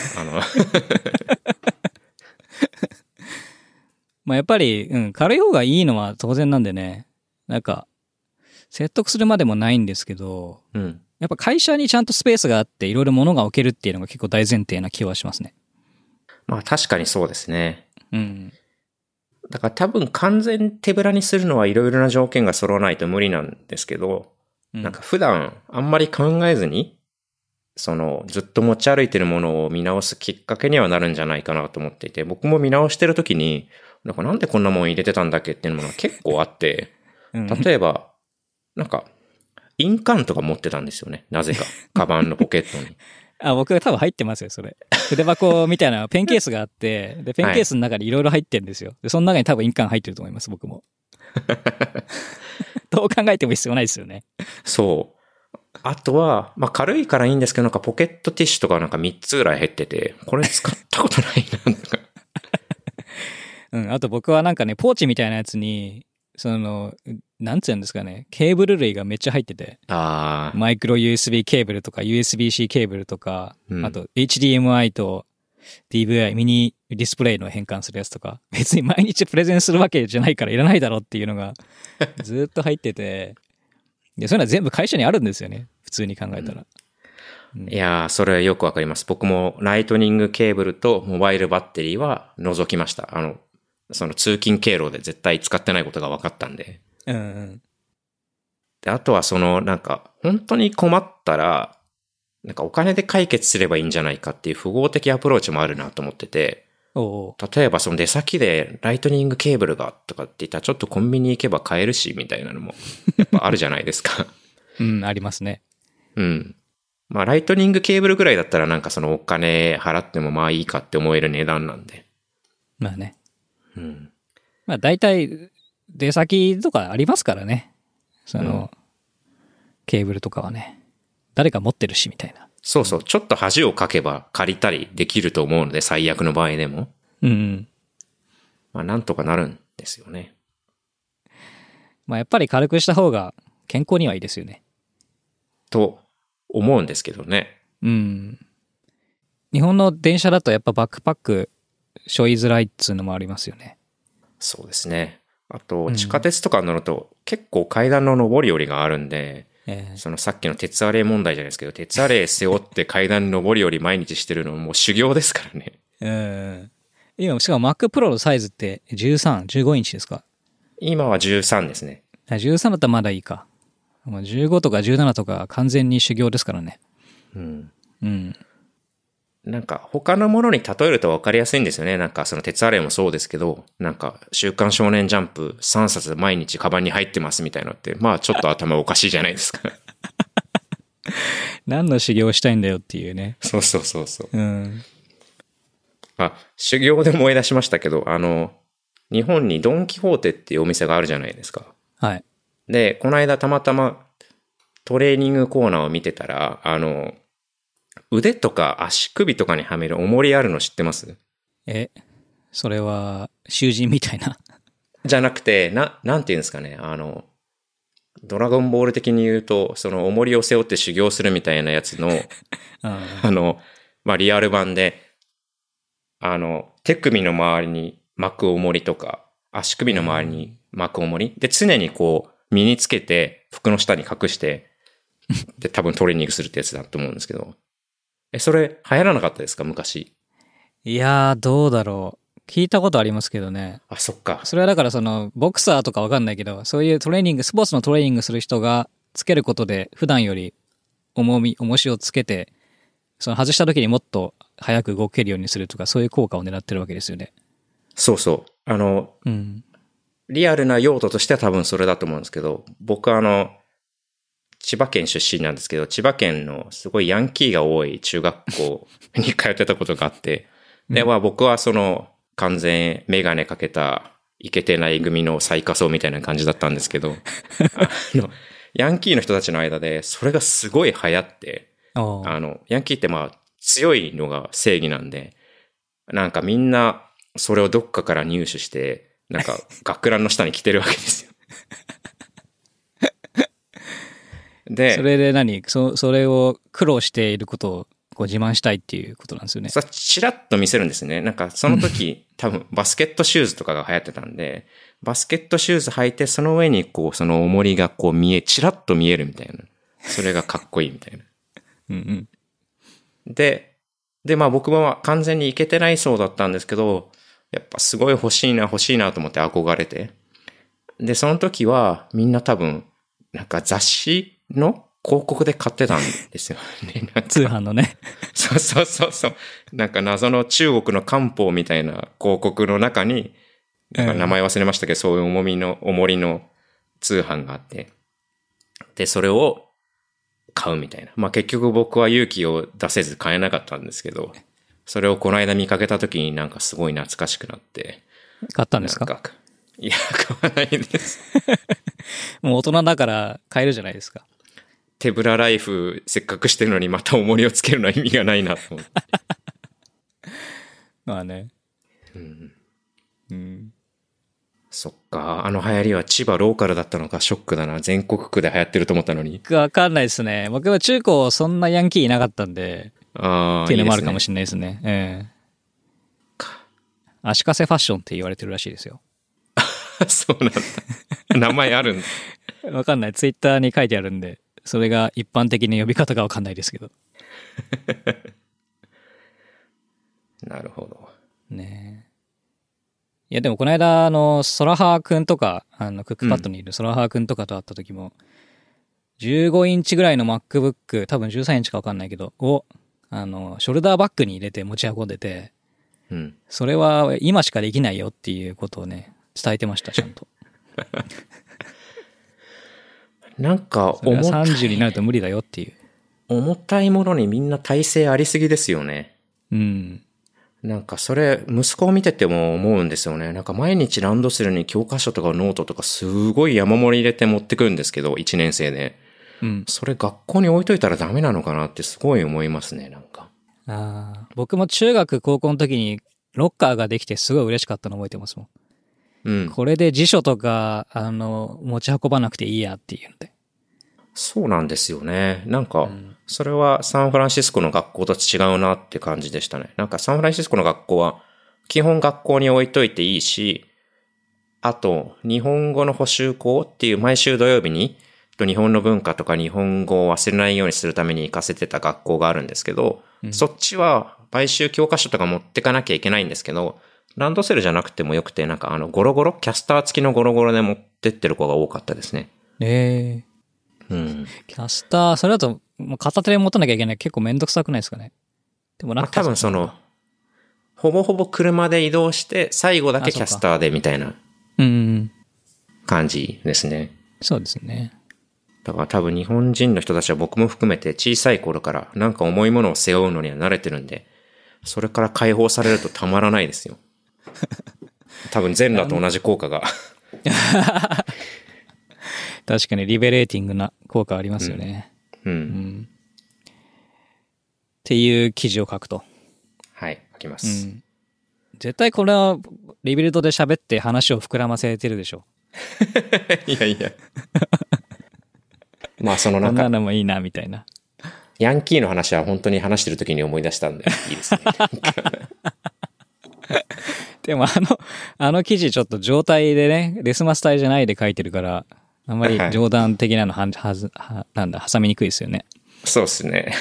まあやっぱり、軽い方がいいのは当然なんでね。なんか、説得するまでもないんですけど、 うん、 やっぱ会社にちゃんとスペースがあっていろいろ物が置けるっていうのが結構大前提な気はしますね。 まあ確かにそうですね。 うん。 だから多分完全手ぶらにするのはいろいろな条件が揃わないと無理なんですけど、なんか普段あんまり考えずに、ずっと持ち歩いてるものを見直すきっかけにはなるんじゃないかなと思っていて、僕も見直してるときに、なんでこんなもん入れてたんだっけっていうものが結構あって、例えば、なんか、印鑑とか持ってたんですよね。なぜか。カバンのポケットに。 僕多分入ってますよ、それ。筆箱みたいなペンケースがあって、で、ペンケースの中にいろいろ入ってるんですよ。で、その中に多分印鑑入ってると思います、僕も。どう考えても必要ないですよね。 そう。あとは、まあ軽いからいいんですけど、なんかポケットティッシュとかなんか3つぐらい減ってて、これ使ったことないな、とか。 あと僕はなんかね、ポーチみたいなやつに、なんつうんですかね、ケーブル類がめっちゃ入ってて、マイクロ USB ケーブルとか USB-C ケーブルとか、あと HDMI と DVI ミニディスプレイの変換するやつとか、別に毎日プレゼンするわけじゃないからいらないだろうっていうのがずっと入ってて、でそういうのは全部会社にあるんですよね。普通に考えたら。 いやー、それはよくわかります。僕もライトニングケーブルとモバイルバッテリーは除きました。その通勤経路で絶対使ってないことが分かったんで。 うんうん。 で、あとはなんか、本当に困ったら、なんかお金で解決すればいいんじゃないかっていう符号的アプローチもあるなと思ってて、例えばその出先でライトニングケーブルがとかって言ったらちょっとコンビニ行けば買えるしみたいなのもやっぱあるじゃないですか。 うん、ありますね。 うん。まあライトニングケーブルぐらいだったらなんかそのお金払ってもまあいいかって思える値段なんで。 まあね。 うん。 まあ大体出先とかありますからね。ケーブルとかはね。誰か持ってるしみたいな。 そうそう。ちょっと恥をかけば借りたりできると思うので、最悪の場合でも。 うん。 まあなんとかなるんですよね。 まあやっぱり軽くした方が健康にはいいですよね。 と思うんですけどね。 うん。日本の電車だとやっぱバックパック背負いづらいっつうのもありますよね。 そうですね。あと、地下鉄とか乗ると結構階段の上り下りがあるんで、そのさっきの鉄アレイ問題じゃないですけど、鉄アレイ背負って階段上り下り毎日してるのもう修行ですからね。 今、しかも Mac Pro のサイズって13、15インチですか？ 今は13ですね。 13だったらまだいいか。15とか17とか完全に修行ですからね。 うん。 うん。 なんか他のものに例えると分かりやすいんですよね。なんかその鉄アレイもそうですけど、なんか週刊少年ジャンプ3冊毎日カバンに入ってますみたいなのって、まあちょっと頭おかしいじゃないですか。 何の修行したいんだよっていうね。 そうそうそうそう。 うん。 修行で思い出しましたけど、日本にドン・キホーテっていうお店があるじゃないですか。 はい。 で、この間たまたまトレーニングコーナーを見てたら、腕とか足首とかにはめる重りあるの知ってます？ それは囚人みたいな。 じゃなくて、なんていうんですかね、ドラゴンボール的に言うと、その重りを背負って修行するみたいなやつの、リアル版で、手首の周りに巻く重りとか、足首の周りに巻く重りで、常にこう、身につけて、服の下に隠して、で、多分トレーニングするってやつだと思うんですけど。それ流行らなかったですか昔？ いやー、どうだろう。聞いたことありますけどね。 そっか。 それはだからボクサーとかわかんないけど、そういうトレーニング、スポーツのトレーニングする人がつけることで、普段より重しをつけて、外した時にもっと早く動けるようにするとか、そういう効果を狙ってるわけですよね。 そうそう。リアルな用途としては多分それだと思うんですけど、僕千葉県出身なんですけど、千葉県のすごいヤンキーが多い中学校に通ってたことがあって、で、僕は完全メガネかけたイケてない組の最下層みたいな感じだったんですけど、ヤンキーの人たちの間でそれがすごい流行って、ヤンキーって強いのが正義なんで、なんかみんなそれをどっかから入手して、なんか学ランの下に着てるわけですよ。で、 それでそれを苦労していることをこう自慢したいっていうことなんですよね。 チラッと見せるんですね。なんかその時多分バスケットシューズとかが流行ってたんで、バスケットシューズ履いてその上にこうその重りがこうチラッと見えるみたいな。それがかっこいいみたいな。 うんうん。 で、僕も完全にイケてない層だったんですけど、やっぱすごい欲しいなと思って憧れて。で、その時はみんな多分なんか雑誌の広告で買ってたんですよね。 通販のね。 そう。なんか謎の中国の漢方みたいな広告の中に、なんか名前忘れましたけど、そういう重りの通販があって。で、それを買うみたいな。結局僕は勇気を出せず買えなかったんですけど、それをこの間見かけた時になんかすごい懐かしくなって。 買ったんですか？ いや、買わないです。 もう大人だから買えるじゃないですか。 手ぶらライフせっかくしてるのにまた重りをつけるのは意味がないなと思って。 まあね。 そっか。流行りは千葉ローカルだったのかショックだな。全国区で流行ってると思ったのに。 わかんないですね。僕は中高そんなヤンキーいなかったんで。っていうのもあるかもしれないですね。 足かせファッションって言われてるらしいですよ。 そうなんだ。名前あるんだ。 わかんない。ツイッターに書いてあるんで、それが一般的な呼び方かわかんないですけど。 なるほど。 ねえ。いやでもこの間、ソラハーくんとか、クックパッドにいるソラハーくんとかと会った時も、15インチぐらいの MacBook、多分13インチかわかんないけど、を、ショルダーバッグに入れて持ち運んでて、 うん。 それは今しかできないよっていうことをね、伝えてました、ちゃんと。 なんかそれは30になると無理だよっていう。 重たいものにみんな耐性ありすぎですよね。 うん。 なんかそれ、息子を見てても思うんですよね。なんか毎日ランドセルに教科書とかノートとかすごい山盛り入れて持ってくるんですけど、1年生で。 うん。 それ学校に置いといたらダメなのかなってすごい思いますね、なんか。 僕も中学高校の時にロッカーができてすごい嬉しかったの覚えてますもん。 うん。 これで辞書とか、持ち運ばなくていいやっていうので。 そうなんですよね。なんか、それはサンフランシスコの学校と違うなって感じでしたね。なんかサンフランシスコの学校は、基本学校に置いといていいし、あと、日本語の補習校っていう毎週土曜日に、日本の文化とか日本語を忘れないようにするために行かせてた学校があるんですけど、そっちは毎週教科書とか持ってかなきゃいけないんですけど、ランドセルじゃなくてもよくて、なんかゴロゴロ、キャスター付きのゴロゴロで持ってってる子が多かったですね。 うん。キャスター、それだと片手で持たなきゃいけない。結構めんどくさくないですかね。でも多分ほぼほぼ車で移動して、最後だけキャスターでみたいな感じですね。 そうですね。 だから多分日本人の人たちは僕も含めて小さい頃からなんか重いものを背負うのには慣れてるんで、それから解放されるとたまらないですよ。多分全裸と同じ効果が。 確かにリベレーティングな効果ありますよね。っていう記事を書くと。 はい、書きます。 絶対これはリビルドで喋って話を膨らませてるでしょ。 いやいや。まあそのこんなのもいいなみたいな。 ヤンキーの話は本当に話してる時に思い出したんでいいですね。 でもあの記事ちょっと状態でね、デスマスタイじゃないで書いてるから、あんまり冗談的なのなんだ、挟みにくいですよね。 そうですね。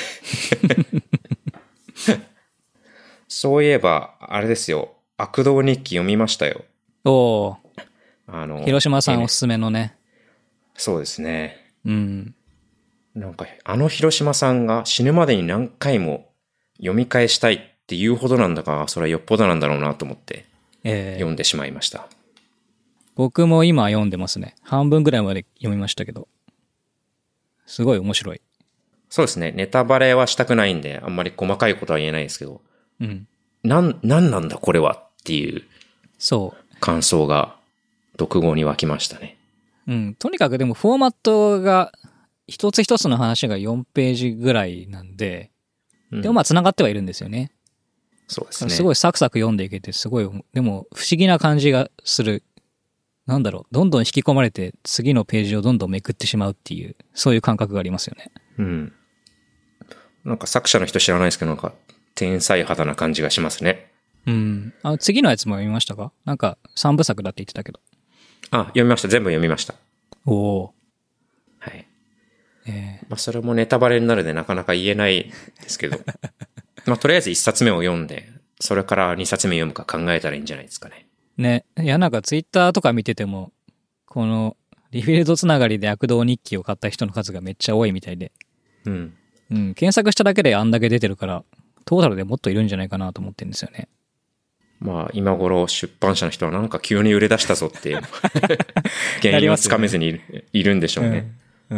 そういえば、あれですよ。悪道日記読みましたよ。 おー。広島さんおすすめのね。 そうですね。 うん。 なんか、広島さんが死ぬまでに何回も読み返したいっていうほどなんだか、それはよっぽどなんだろうなと思って、読んでしまいました。 僕も今読んでますね。半分ぐらいまで読みましたけど。すごい面白い。 そうですね。ネタバレはしたくないんで、あんまり細かいことは言えないですけど。 うん。 なんなんだこれはっていう感想が読後に湧きましたね。 うん。とにかくでもフォーマットが一つ一つの話が4ページぐらいなんで、でもまあ繋がってはいるんですよね。 そうですね。 すごいサクサク読んでいけて、すごい、でも不思議な感じがする。なんだろう、どんどん引き込まれて次のページをどんどんめくってしまうっていう、そういう感覚がありますよね。 うん。なんか作者の人知らないですけど、なんか天才肌な感じがしますね。 うん。次のやつも読みましたか？なんか3部作だって言ってたけど。 読みました。全部読みました。 おお。 はい。まあそれもネタバレになるでなかなか言えないですけど。まあとりあえず1冊目を読んで、それから2冊目読むか考えたらいいんじゃないですかね。 ね。いやなんかツイッターとか見てても、このリフィールドつながりで悪道日記を買った人の数がめっちゃ多いみたいで。うん。検索しただけであんだけ出てるから、トータルでもっといるんじゃないかなと思ってるんですよね。 まあ今頃出版社の人はなんか急に売れ出したぞって原因をつかめずにいるんでしょうね。 うん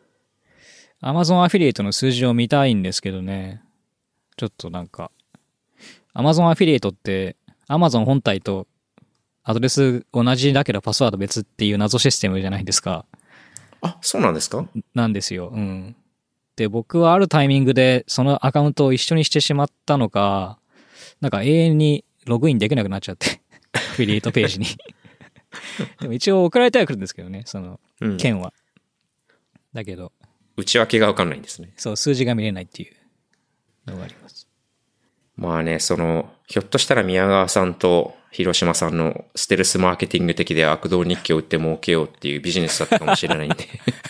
。Amazon アフィリエイトの数字を見たいんですけどね。ちょっとなんか、Amazon アフィリエイトって Amazon 本体とアドレス同じだけどパスワード別っていう謎システムじゃないですか。 あ、そうなんですか？ なんですよ。うん。で、僕はあるタイミングでそのアカウントを一緒にしてしまったのか、なんか永遠にログインできなくなっちゃって、アフィリエイトページに。でも一応送られてはくるんですけどね、その件は。だけど。 内訳がわかんないんですね。 そう、数字が見れないっていうのがあります。 まあね、ひょっとしたら宮川さんと広島さんのステルスマーケティング的で悪道日記を売って儲けようっていうビジネスだったかもしれないんで。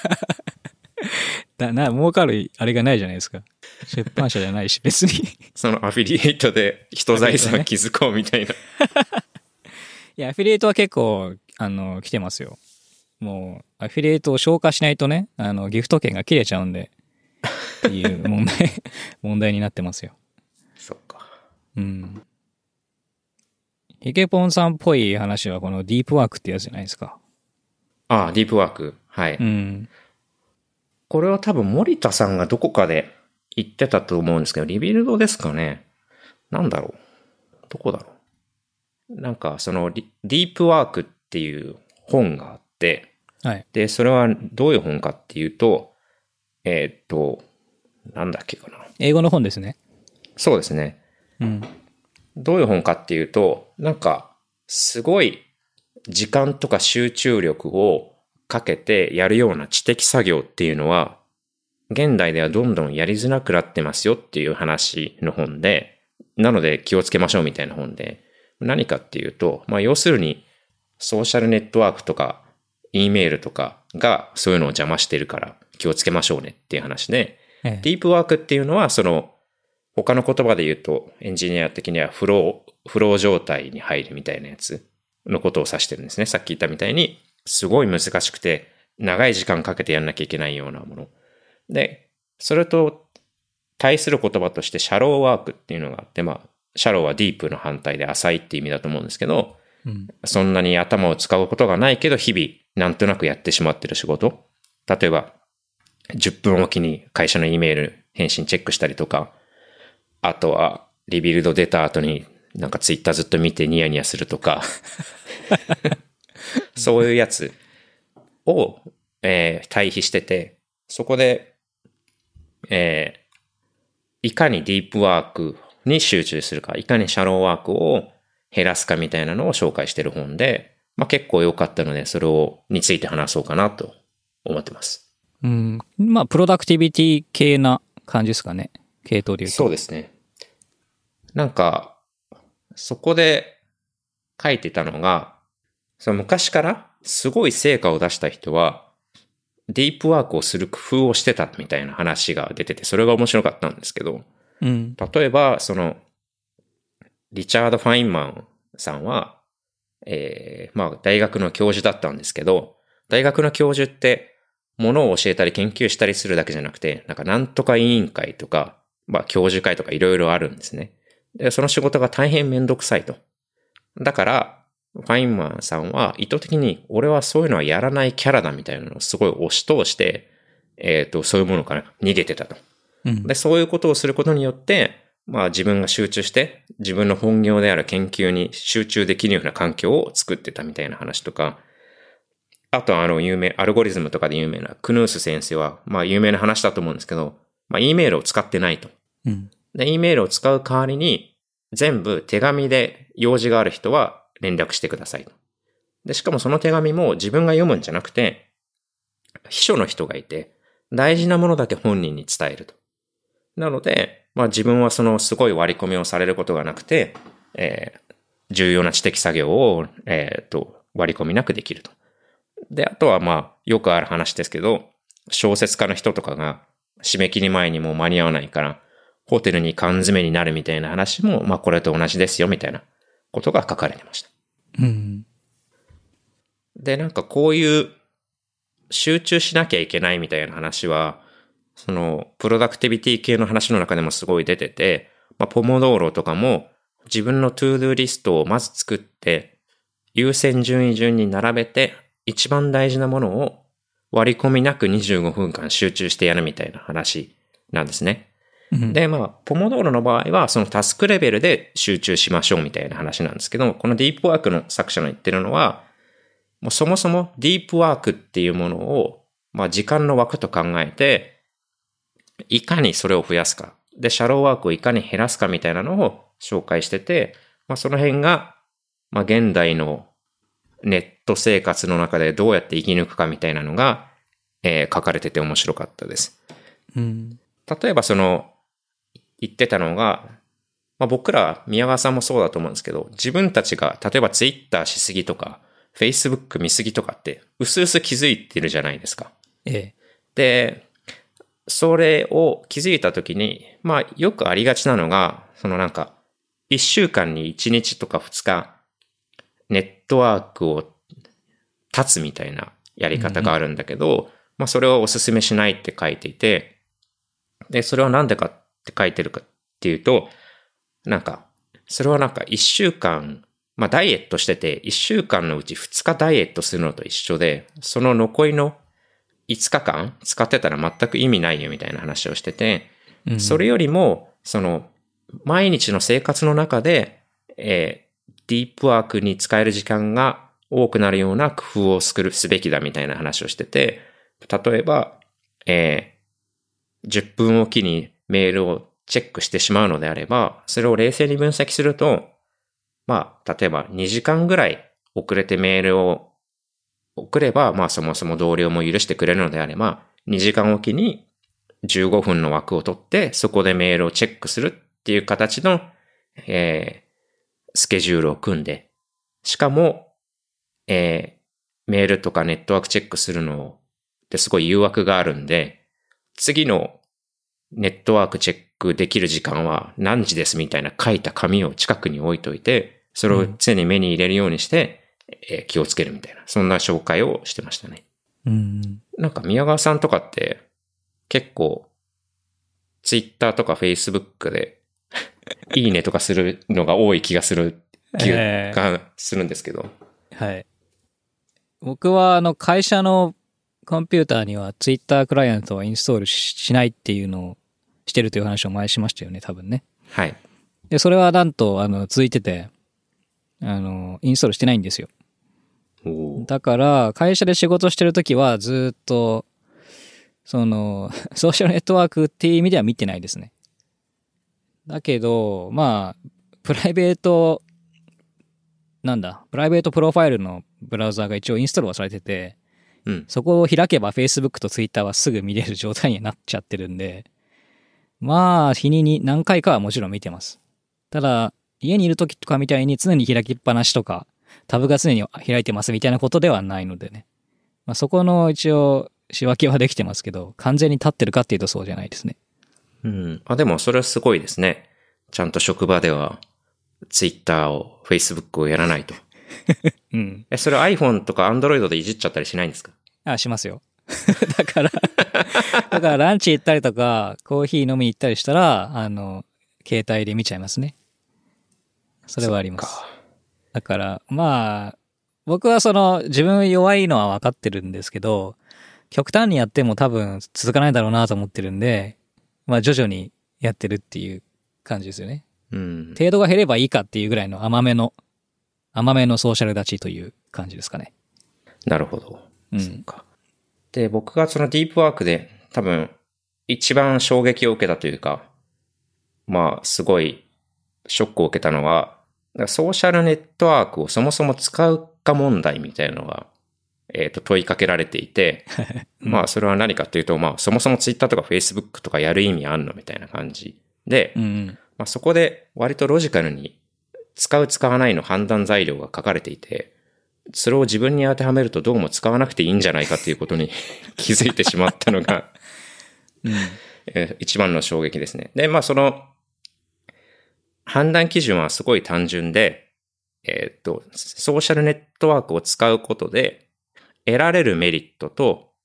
儲かるあれがないじゃないですか。出版社じゃないし、別に。 そのアフィリエイトで人財産築こうみたいな。いや、アフィリエイトは結構、来てますよ。もう、アフィリエイトを消化しないとね、ギフト券が切れちゃうんで、っていう問題になってますよ。 そっか。 うん。ヒゲポンさんっぽい話はこのディープワークってやつじゃないですか。 ああ、ディープワーク。はい。 うん。 これは多分森田さんがどこかで言ってたと思うんですけど、リビルドですかね。なんだろう。どこだろう。なんかそのディープワークっていう本があって、 はい。 で、それはどういう本かっていうと、なんだっけかな。 英語の本ですね。 そうですね。 うん。 どういう本かっていうと、なんか、すごい時間とか集中力をかけてやるような知的作業っていうのは、現代ではどんどんやりづらくなってますよっていう話の本で、なので気をつけましょうみたいな本で、何かっていうと、まあ要するに、ソーシャルネットワークとか、E メールとかがそういうのを邪魔してるから気をつけましょうねっていう話で、ディープワークっていうのは、その、他の言葉で言うと、エンジニア的にはフロー状態に入るみたいなやつのことを指してるんですね。さっき言ったみたいに、すごい難しくて、長い時間かけてやんなきゃいけないようなもの。で、それと対する言葉として、シャローワークっていうのがあって、まあ、シャローはディープの反対で浅いっていう意味だと思うんですけど、 うん、 そんなに頭を使うことがないけど、日々、なんとなくやってしまってる仕事。例えば、10分おきに会社の E メール返信チェックしたりとか、あとは、リビルド出た後になんかツイッターずっと見てニヤニヤするとか、そういうやつを、対比してて、そこで、いかにディープワークに集中するか、いかにシャローワークを減らすかみたいなのを紹介してる本で、まあ結構良かったので、それについて話そうかなと思ってます。 うん。まあ、プロダクティビティ系な感じですかね。系統で言うと。 そうですね。なんか、そこで書いてたのが、その昔からすごい成果を出した人は、ディープワークをする工夫をしてたみたいな話が出てて、それが面白かったんですけど、 うん、 例えば、その、リチャード・ファインマンさんは、まあ、大学の教授だったんですけど、大学の教授って、ものを教えたり研究したりするだけじゃなくて、なんとか委員会とか、まあ、教授会とかいろいろあるんですね。で、その仕事が大変めんどくさいと。だから、ファインマンさんは意図的に、俺はそういうのはやらないキャラだみたいなのをすごい押し通して、そういうものから逃げてたと。 うん、 で、そういうことをすることによって、まあ自分が集中して、自分の本業である研究に集中できるような環境を作ってたみたいな話とか、あとはアルゴリズムとかで有名なクヌース先生は、まあ有名な話だと思うんですけど、まあ E メールを使ってないと。 うん、 で、E メールを使う代わりに、全部手紙で用事がある人は連絡してくださいと。で、しかもその手紙も自分が読むんじゃなくて、秘書の人がいて、大事なものだけ本人に伝えると。なので、まあ自分はそのすごい割り込みをされることがなくて、重要な知的作業を、割り込みなくできると。で、あとはまあ、よくある話ですけど、小説家の人とかが締め切り前にもう間に合わないから、ホテルに缶詰になるみたいな話も、まあこれと同じですよみたいなことが書かれてました。 うん。 で、なんかこういう集中しなきゃいけないみたいな話は、そのプロダクティビティ系の話の中でもすごい出てて、まあ、ポモドーロとかも自分のトゥードゥリストをまず作って、優先順位順に並べて、一番大事なものを割り込みなく25分間集中してやるみたいな話なんですね。 うん、 で、まあ、ポモドーロの場合はそのタスクレベルで集中しましょうみたいな話なんですけど、このディープワークの作者の言ってるのは、もうそもそもディープワークっていうものを、まあ時間の枠と考えて、いかにそれを増やすか。で、シャローワークをいかに減らすかみたいなのを紹介してて、まあその辺が、まあ現代のネット生活の中でどうやって生き抜くかみたいなのが、書かれてて面白かったです。 うん、 例えばその、言ってたのが、 まあ僕ら、宮川さんもそうだと思うんですけど、自分たちが、例えばツイッターしすぎとか、Facebook 見すぎとかって、うすうす気づいてるじゃないですか。で、それを気づいたときに、まあよくありがちなのが、そのなんか、1週間に1日とか2日、ネットワークを断つみたいなやり方があるんだけど、まあそれをお勧めしないって書いていて、で、それはなんでかって書いてるかっていうと、なんか、それはなんか1週間、まあダイエットしてて、1週間のうち2日ダイエットするのと一緒で、その残りの5日間使ってたら全く意味ないよみたいな話をしてて、それよりも、その、毎日の生活の中で、ディープワークに使える時間が多くなるような工夫をすべきだみたいな話をしてて、例えば、10分おきにメールをチェックしてしまうのであれば、それを冷静に分析すると、まあ、例えば2時間ぐらい遅れてメールを送れば、まあそもそも同僚も許してくれるのであれば、2時間おきに15分の枠を取って、そこでメールをチェックするっていう形の、スケジュールを組んで、しかも、メールとかネットワークチェックするのってすごい誘惑があるんで、次のネットワークチェックできる時間は何時ですみたいな書いた紙を近くに置いといて、それを常に目に入れるようにして、気をつけるみたいな、そんな紹介をしてましたね。なんか宮川さんとかって結構ツイッターとかフェイスブックでいいねとかするのが多い気がするんですけど。 はい。僕は会社のコンピューターにはツイッタークライアントはインストールしないっていうのをしてるという話を前しましたよね、多分ね。 はい。 で、それはなんと続いてて、インストールしてないんですよ。だから会社で仕事してるときはずっとそのソーシャルネットワークっていう意味では見てないですね。だけどまあプライベートプロファイルのブラウザーが一応インストールはされてて、そこを開けば Facebook と Twitter はすぐ見れる状態になっちゃってるんで、まあ日に何回かはもちろん見てます。ただ家にいるときとかみたいに常に開きっぱなしとかタブが常に開いてますみたいなことではないのでね。まあ、そこの一応仕分けはできてますけど、完全に立ってるかっていうとそうじゃないですね。 でもそれはすごいですね。ちゃんと職場ではツイッターを Facebook をやらないと。それ iPhone とか Android でいじっちゃったりしないんですか？ しますよ。だからランチ行ったりとか、コーヒー飲みに行ったりしたら、携帯で見ちゃいますね。それはあります。だから、まあ、僕は自分弱いのは分かってるんですけど、極端にやっても多分続かないだろうなと思ってるんで、まあ徐々にやってるっていう感じですよね。程度が減ればいいかっていうぐらいの甘めのソーシャル立ちという感じですかね。 なるほど。そうか。で、僕がそのディープワークで多分一番衝撃を受けたというか、まあすごいショックを受けたのは、ソーシャルネットワークをそもそも使うか問題みたいなのが、問いかけられていて、まあそれは何かというと、まあそもそもツイッターとかフェイスブックとかやる意味あんのみたいな感じで、まあそこで割とロジカルに使う使わないの判断材料が書かれていて、それを自分に当てはめるとどうも使わなくていいんじゃないかっていうことに気づいてしまったのが、一番の衝撃ですね。で、まあその判断基準はすごい単純で、ソーシャルネットワークを使うことで得られるメリットと、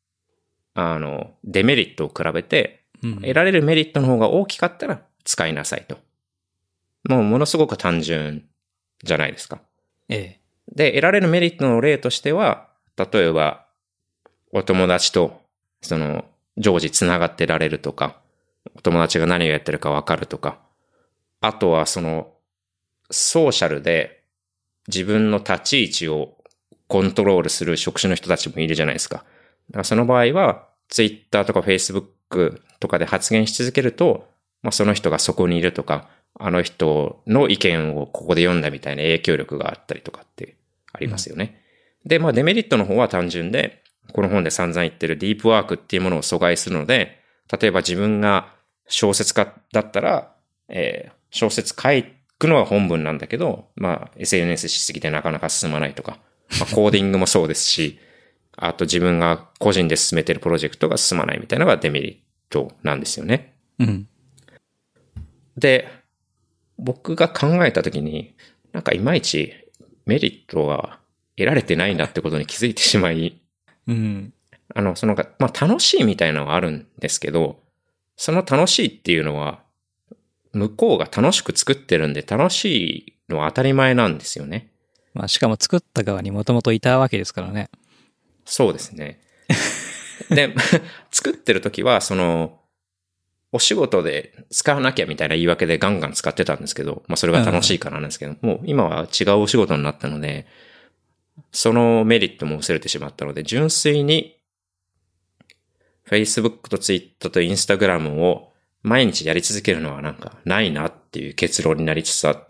デメリットを比べて、得られるメリットの方が大きかったら使いなさいと。もうものすごく単純じゃないですか。で、得られるメリットの例としては、例えば、お友達と、常時つながってられるとか、お友達が何をやってるかわかるとか、あとはソーシャルで自分の立ち位置をコントロールする職種の人たちもいるじゃないですか。だからその場合は、ツイッターとかフェイスブックとかで発言し続けると、まあその人がそこにいるとか、あの人の意見をここで読んだみたいな影響力があったりとかってありますよね。で、まあデメリットの方は単純で、この本で散々言ってるディープワークっていうものを阻害するので、例えば自分が小説家だったら、 小説書くのは本文なんだけど、まあ SNS しすぎてなかなか進まないとか、まあ、コーディングもそうですし、あと自分が個人で進めてるプロジェクトが進まないみたいなのがデメリットなんですよね。 うん。 で、僕が考えたときに、なんかいまいちメリットは得られてないなってことに気づいてしまい、 うん。 まあ楽しいみたいなのはあるんですけど、その楽しいっていうのは、向こうが楽しく作ってるんで楽しいのは当たり前なんですよね。 まあしかも作った側にもともといたわけですからね。 そうですね。で、作ってる時は、お仕事で使わなきゃみたいな言い訳でガンガン使ってたんですけど、まあそれが楽しいからなんですけど、もう今は違うお仕事になったので、そのメリットも薄れてしまったので、純粋に Facebook と Twitter と Instagram を毎日やり続けるのはなんかないなっていう結論になりつつあって、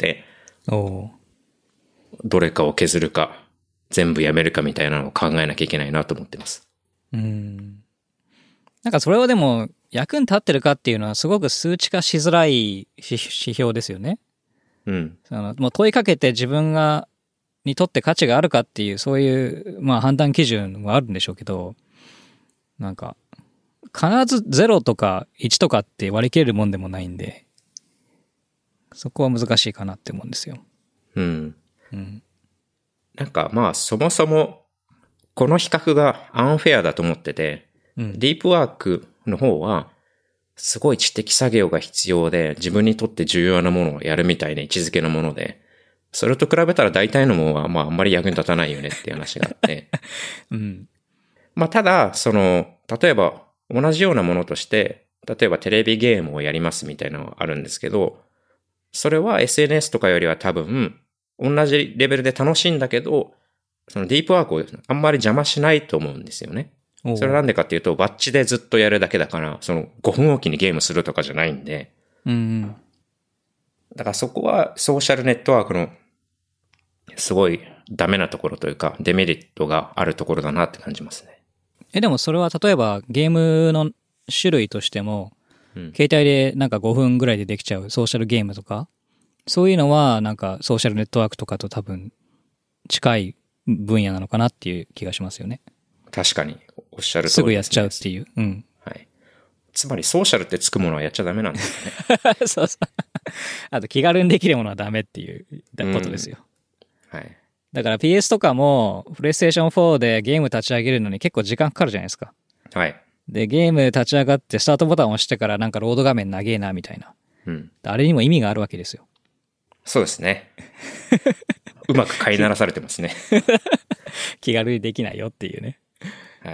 どれかを削るか、全部やめるかみたいなのを考えなきゃいけないなと思ってます。 なんかそれはでも役に立ってるかっていうのはすごく数値化しづらい指標ですよね。 うん。 もう問いかけて自分にとって価値があるかっていうそういうまあ判断基準はあるんでしょうけど、なんか必ず0とか1とかって割り切れるもんでもないんで、そこは難しいかなって思うんですよ。 うん。なんかまあそもそもこの比較がアンフェアだと思ってて、ディープワークの方はすごい知的作業が必要で自分にとって重要なものをやるみたいな位置づけのもので、それと比べたら大体のものはまああんまり役に立たないよねっていう話があって、まあただ例えば同じようなものとして例えばテレビゲームをやりますみたいなのがあるんですけど、それは SNS とかよりは多分同じレベルで楽しいんだけど、そのディープワークをあんまり邪魔しないと思うんですよね。それはなんでかっていうと、バッチでずっとやるだけだから、5分おきにゲームするとかじゃないんで。だからそこはソーシャルネットワークのすごいダメなところというか、デメリットがあるところだなって感じますね。 でもそれは例えばゲームの種類としても、携帯でなんか5分ぐらいでできちゃうソーシャルゲームとか、そういうのはなんかソーシャルネットワークとかと多分近い分野なのかなっていう気がしますよね。 確かにおっしゃる通りですね。 すぐやっちゃうっていう。 はい。つまりソーシャルってつくものはやっちゃダメなんですね。そうそう。あと気軽にできるものはダメっていうことですよ。 はい。 だから PS とかもプレイステーション4でゲーム立ち上げるのに結構時間かかるじゃないですか。 はい。 で、ゲーム立ち上がってスタートボタンを押してからなんかロード画面長えなみたいな。あれにも意味があるわけですよ。 そうですね。うまく飼いならされてますね。 気軽にできないよっていうね。 はい。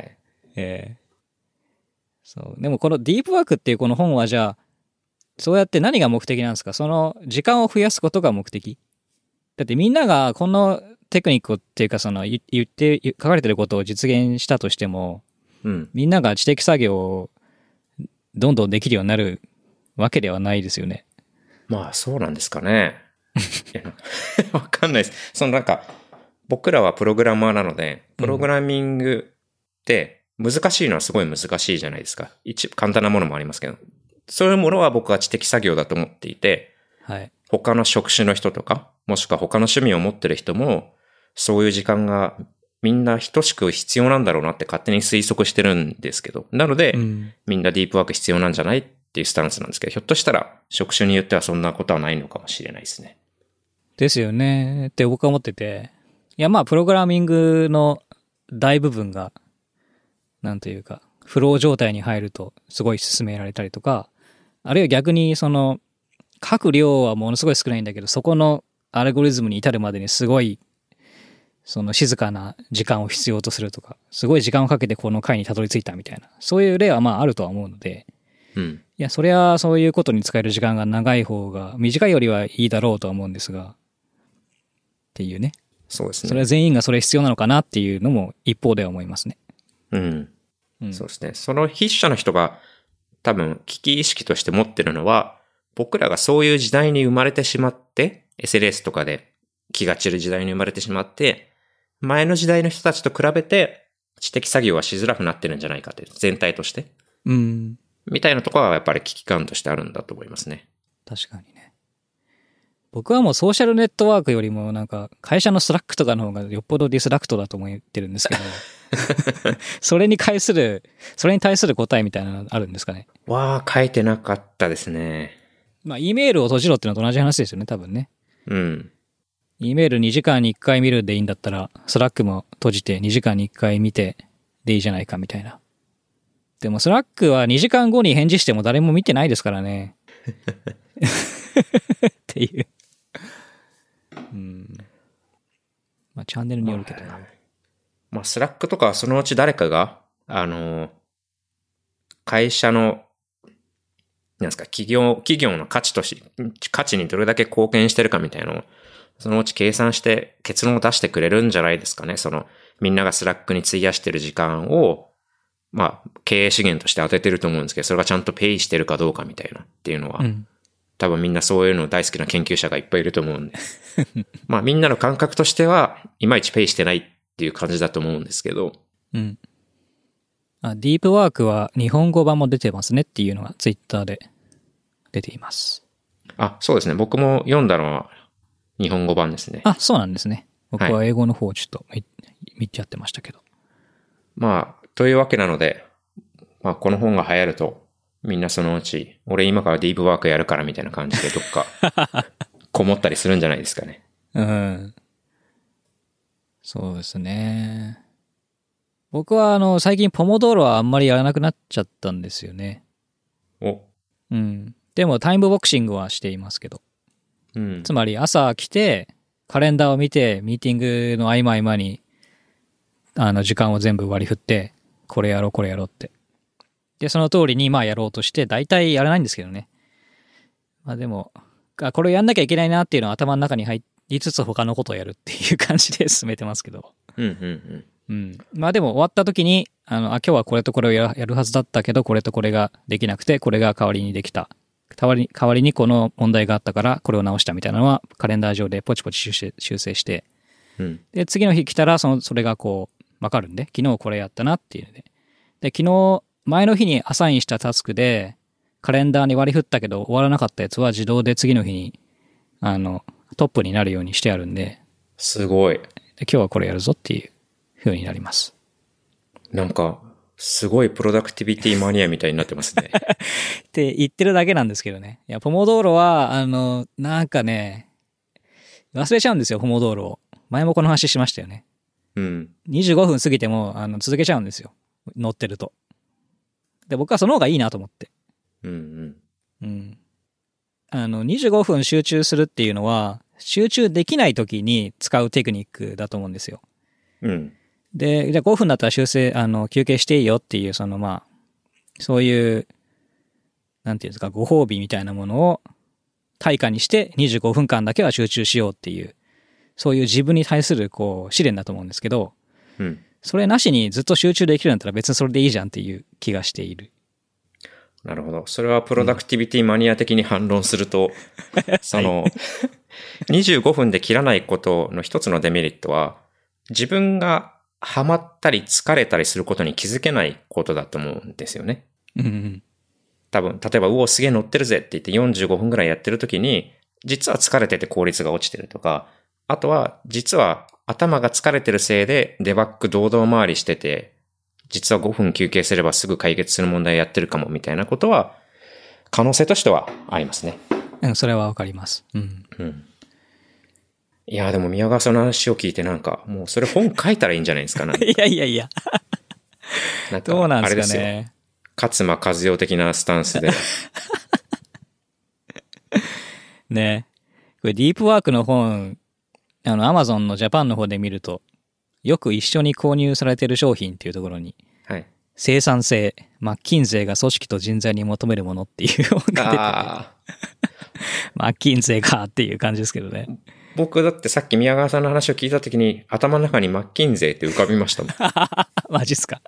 そう。でもこのディープワークっていうこの本はじゃあ、そうやって何が目的なんですか？その時間を増やすことが目的？だってみんながこのテクニックっていうか書かれてることを実現したとしても、みんなが知的作業をどんどんできるようになるわけではないですよね。 まあそうなんですかね。わかんないです。なんか、僕らはプログラマーなので、プログラミングって難しいのはすごい難しいじゃないですか。簡単なものもありますけど。そういうものは僕は知的作業だと思っていて、 はい、 他の職種の人とか、もしくは他の趣味を持ってる人も、そういう時間がみんな等しく必要なんだろうなって勝手に推測してるんですけど。なので、みんなディープワーク必要なんじゃないっていうスタンスなんですけど、ひょっとしたら職種によってはそんなことはないのかもしれないですね。 ですよねって僕は思ってて、いやまあプログラミングの大部分がなんというかフロー状態に入るとすごい進められたりとか、あるいは逆に書く量はものすごい少ないんだけど、そこのアルゴリズムに至るまでにすごい静かな時間を必要とするとか、すごい時間をかけてこの回にたどり着いたみたいな、そういう例はまああるとは思うので、いやそれはそういうことに使える時間が長い方が短いよりはいいだろうとは思うんですが、っていうね。 そうですね。 それは全員がそれ必要なのかなっていうのも一方では思いますね。 そうですね。その筆者の人が多分危機意識として持ってるのは、僕らがそういう時代に生まれてしまって、SNS とかで気が散る時代に生まれてしまって、前の時代の人たちと比べて知的作業はしづらくなってるんじゃないかって、全体として。みたいなところはやっぱり危機感としてあるんだと思いますね。 確かにね。 僕はもうソーシャルネットワークよりもなんか会社のスラックとかの方がよっぽどディスラクトだと思ってるんですけど、それに対する答えみたいなのあるんですかね。 書いてなかったですね。 まあ、E メールを閉じろっていうのと同じ話ですよね、多分ね。 うん。 E メール2時間に1回見るでいいんだったら、スラックも閉じて2時間に1回見てでいいじゃないかみたいな。でもスラックは2時間後に返事しても誰も見てないですからね。っていう。うん。まあ、チャンネルによるけどな。 まあ、スラックとかはそのうち誰かが、会社の、なんですか、企業の価値にどれだけ貢献してるかみたいなのを、そのうち計算して結論を出してくれるんじゃないですかね。みんながスラックに費やしてる時間を、まあ、経営資源として当ててると思うんですけど、それがちゃんとペイしてるかどうかみたいなっていうのは、多分みんなそういうの大好きな研究者がいっぱいいると思うんで。まあみんなの感覚としては、いまいちペイしてないっていう感じだと思うんですけど。 うん。ディープワークは日本語版も出てますねっていうのがツイッターで出ています。 そうですね。僕も読んだのは日本語版ですね。 そうなんですね。僕は英語の方をちょっと見ちゃってましたけど。 まあ、というわけなので、まあこの本が流行ると、みんなそのうち、俺今からディープワークやるからみたいな感じでどっかこもったりするんじゃないですかね。 うん。そうですね。僕は最近ポモドーロはあんまりやらなくなっちゃったんですよね。うん。でもタイムボクシングはしていますけど。 うん。 つまり朝来て、カレンダーを見て、ミーティングの合間合間に、時間を全部割り振って、これやろうって。で、その通りにまあやろうとして、大体やらないんですけどね。まあでも、これをやんなきゃいけないなっていうのは頭の中に入りつつ他のことをやるっていう感じで進めてますけど。まあでも終わった時に、今日はこれとこれをやるはずだったけど、これとこれができなくて、これが代わりにできた。代わりにこの問題があったから、これを直したみたいなのは、カレンダー上でポチポチ修正して、で、次の日来たら、それがこう、わかるんで、昨日これやったなっていうので。で、昨日、前の日にアサインしたタスクで、カレンダーに割り振ったけど終わらなかったやつは自動で次の日に、トップになるようにしてあるんで。 すごい。 で、今日はこれやるぞっていう風になります。 なんか、すごいプロダクティビティマニアみたいになってますね。 って言ってるだけなんですけどね。いや、ポモドーロは、なんかね、忘れちゃうんですよ、ポモドーロを。前もこの話しましたよね。 うん。 25分過ぎても、続けちゃうんですよ。乗ってると。で、僕はその方がいいなと思って。25分集中するっていうのは、集中できない時に使うテクニックだと思うんですよ。で、じゃあ5分だったら休憩していいよっていう、そういう、なんていうんですか、ご褒美みたいなものを対価にして25分間だけは集中しようっていう、そういう自分に対する試練だと思うんですけど、それなしにずっと集中できるんだったら別にそれでいいじゃんっていう気がしている。 なるほど。それはプロダクティビティマニア的に反論すると、25分で切らないことの一つのデメリットは、自分がハマったり疲れたりすることに気づけないことだと思うんですよね。多分、例えば、すげえ乗ってるぜって言って45分ぐらいやってる時に、実は疲れてて効率が落ちてるとか、あとは、実は頭が疲れてるせいでデバッグ堂々回りしてて、実は5分休憩すればすぐ解決する問題やってるかもみたいなことは、可能性としてはありますね。 それはわかります。 いや、でも宮川さんの話を聞いてなんか、もうそれ本書いたらいいんじゃないですかね。 いや。なんかどうなんですかね。あれですよ。 勝間和代的なスタンスで。 ね。これディープワークの本、Amazon のジャパンの方で見ると、よく一緒に購入されている商品っていうところに、生産性、マッキンゼーが組織と人材に求めるものっていう本が出てて、マッキンゼーかっていう感じですけどね。 僕だってさっき宮川さんの話を聞いたときに頭の中にマッキンゼーって浮かびましたもん。 マジっすか。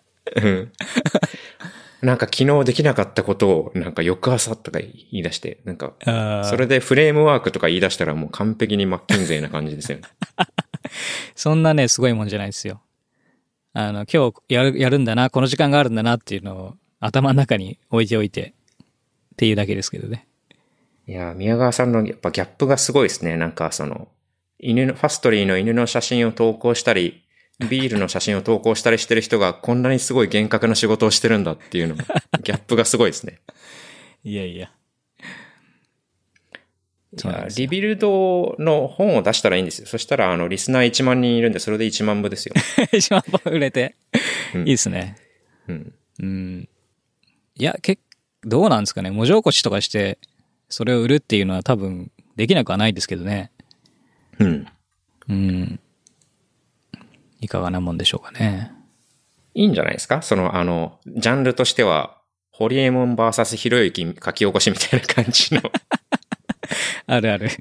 なんか昨日できなかったことをなんか翌朝とか言い出して、なんかそれでフレームワークとか言い出したらもう完璧にマッキンゼーな感じですよね。 そんなね、すごいもんじゃないですよ。今日やるんだな、この時間があるんだなっていうのを頭の中に置いておいてっていうだけですけどね。 いや、宮川さんのやっぱギャップがすごいですね。なんかその、ファストリーの犬の写真を投稿したり、ビールの写真を投稿したりしてる人がこんなにすごい厳格な仕事をしてるんだっていうの、ギャップがすごいですね。 いやいや。 いや、リビルドの本を出したらいいんですよ。そしたら、リスナー1万人いるんで、それで1万部ですよ。 1万本売れて。いいですね。 うん。 いや、どうなんですかね。文字起こしとかして、それを売るっていうのは多分、できなくはないですけどね。いかがなもんでしょうかね。 いいんじゃないですか？その、ジャンルとしては、ホリエモン VS ひろゆき書き起こしみたいな感じの。 あるある。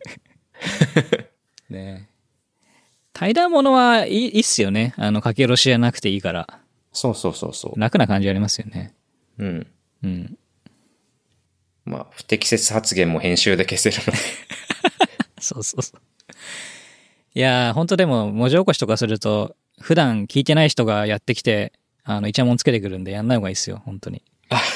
ね。対談ものはいいっすよね。書き下ろしじゃなくていいから。 そう。 楽な感じありますよね。 まあ、不適切発言も編集で消せるので。 そう。いやー、本当でも文字起こしとかすると、普段聞いてない人がやってきて、イチャモンつけてくるんでやんない方がいいですよ、本当に。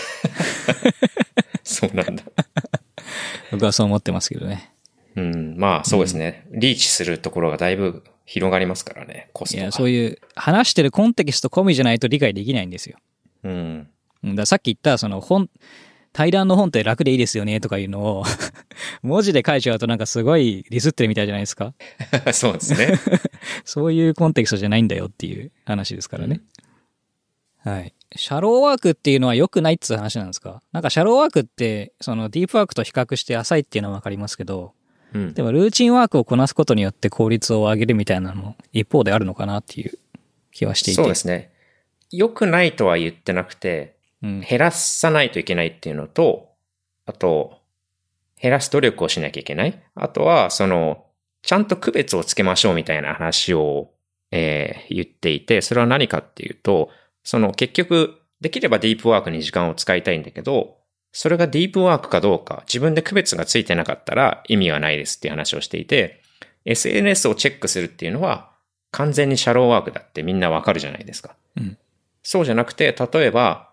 そうなんだ。 僕はそう思ってますけどね。 まあそうですね。リーチするところがだいぶ広がりますからね、コストが。 いや、そういう話してるコンテキスト込みじゃないと理解できないんですよ。だからさっき言ったその対談の本って楽でいいですよねとかいうのを文字で書いちゃうとなんかすごいディスってるみたいじゃないですか。 そうですね。 そういうコンテキストじゃないんだよっていう話ですからね。はい。シャローワークっていうのは良くないっつう話なんですか？なんかシャローワークってそのディープワークと比較して浅いっていうのはわかりますけど、でもルーチンワークをこなすことによって効率を上げるみたいなのも一方であるのかなっていう気はしていて。 そうですね。良くないとは言ってなくて、減らさないといけないっていうのと、あと、減らす努力をしなきゃいけない。あとは、ちゃんと区別をつけましょうみたいな話を、言っていて、それは何かっていうと、結局、できればディープワークに時間を使いたいんだけど、それがディープワークかどうか、自分で区別がついてなかったら意味はないですっていう話をしていて、SNS をチェックするっていうのは、完全にシャローワークだってみんなわかるじゃないですか。そうじゃなくて、例えば、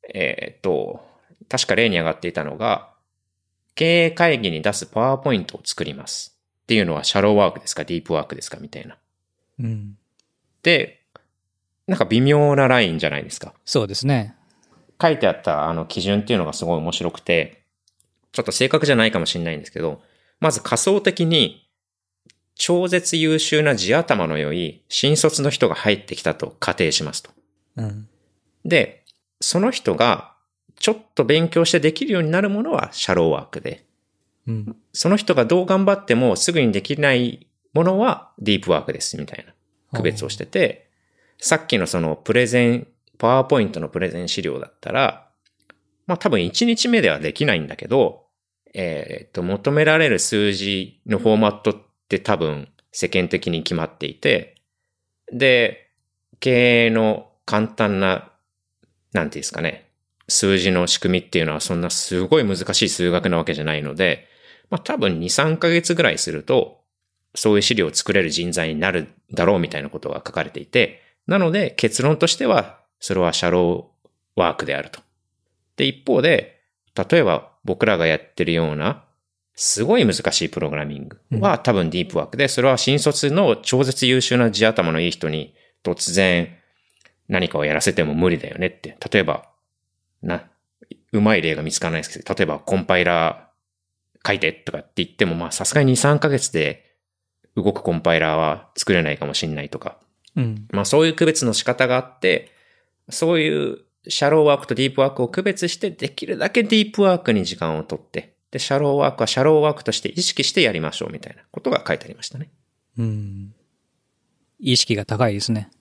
確か例に上がっていたのが、経営会議に出すパワーポイントを作りますっていうのはシャローワークですかディープワークですかみたいな。で、なんか微妙なラインじゃないですか。 そうですね。 書いてあった基準っていうのがすごい面白くて、ちょっと正確じゃないかもしれないんですけど、まず仮想的に超絶優秀な地頭の良い新卒の人が入ってきたと仮定しますと。で、その人がちょっと勉強してできるようになるものはシャローワークで、その人がどう頑張ってもすぐにできないものはディープワークですみたいな区別をしてて、さっきのパワーポイントのプレゼン資料だったら、まあ多分1日目ではできないんだけど、求められる数字のフォーマットって多分世間的に決まっていて、で、経営の簡単な、なんていうんですかね、数字の仕組みっていうのはそんなすごい難しい数学なわけじゃないので、まあ多分2、3ヶ月ぐらいすると、そういう資料を作れる人材になるだろうみたいなことが書かれていて、なので結論としては、それはシャローワークであると。で、一方で、例えば僕らがやってるような、すごい難しいプログラミングは多分ディープワークで、それは新卒の超絶優秀な地頭のいい人に突然何かをやらせても無理だよねって。例えば、うまい例が見つからないですけど、例えばコンパイラー書いてとかって言っても、まあさすがに2、3ヶ月で動くコンパイラーは作れないかもしれないとか。まあそういう区別の仕方があって、そういうシャローワークとディープワークを区別して、できるだけディープワークに時間をとって、で、シャローワークはシャローワークとして意識してやりましょうみたいなことが書いてありましたね。 意識が高いですね。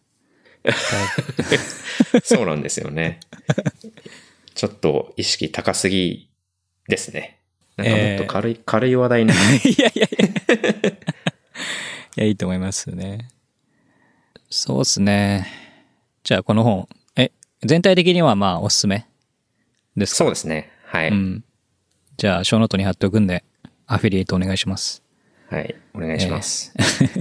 そうなんですよね。ちょっと意識高すぎですね。なんかもっと軽い話題に。 いや、いいと思いますね。そうですね。じゃあこの本、全体的にはまあおすすめですか？ そうですね。はい。 じゃあ、ショーノートに貼っておくんで、アフィリエイトお願いします。 はい、お願いします。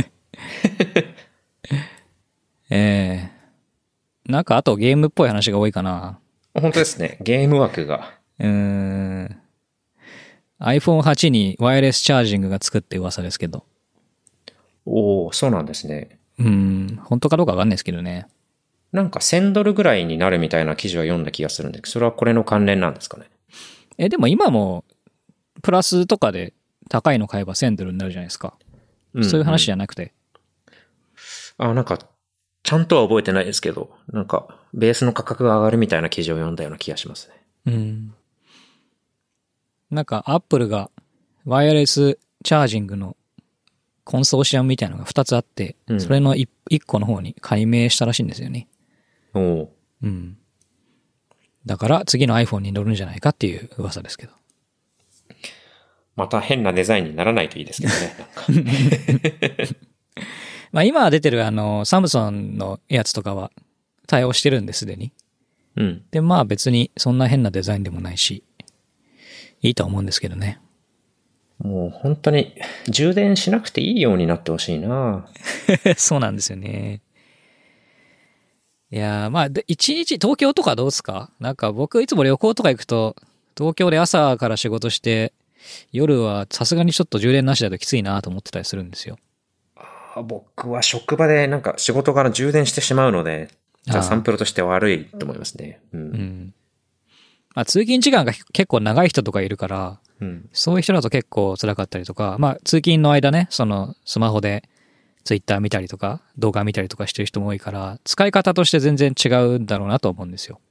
なんかあとゲームっぽい話が多いかな。 本当ですね。ゲーム枠が。 iPhone8 にワイヤレスチャージングがつくって噂ですけど。 おお、そうなんですね。 本当かどうかわかんないですけどね。 なんか$1000ぐらいになるみたいな記事は読んだ気がするんで、それはこれの関連なんですかね。 でも今も、プラスとかで高いの買えば$1000になるじゃないですか。そういう話じゃなくて。 なんか、ちゃんとは覚えてないですけど、なんか、ベースの価格が上がるみたいな記事を読んだような気がしますね。 なんか、アップルがワイヤレスチャージングのコンソーシアムみたいなのが2つあって、それの1個の方に改名したらしいんですよね。だから次の iPhone に乗るんじゃないかっていう噂ですけど。 また変なデザインにならないといいですけどね。 まあ今出てるサムソンのやつとかは対応してるんですでに。で、まあ別にそんな変なデザインでもないし、いいと思うんですけどね。 もう本当に充電しなくていいようになってほしいな。 そうなんですよね。いやー、まあ、一日東京とかどうですか？なんか僕いつも旅行とか行くと、東京で朝から仕事して、夜はさすがにちょっと充電なしだときついなと思ってたりするんですよ。 僕は職場でなんか仕事から充電してしまうので、じゃあサンプルとして悪いと思いますね。 まあ、通勤時間が結構長い人とかいるから、そういう人だと結構辛かったりとか、まあ通勤の間ね、そのスマホでツイッター見たりとか動画見たりとかしてる人も多いから、使い方として全然違うんだろうなと思うんですよ。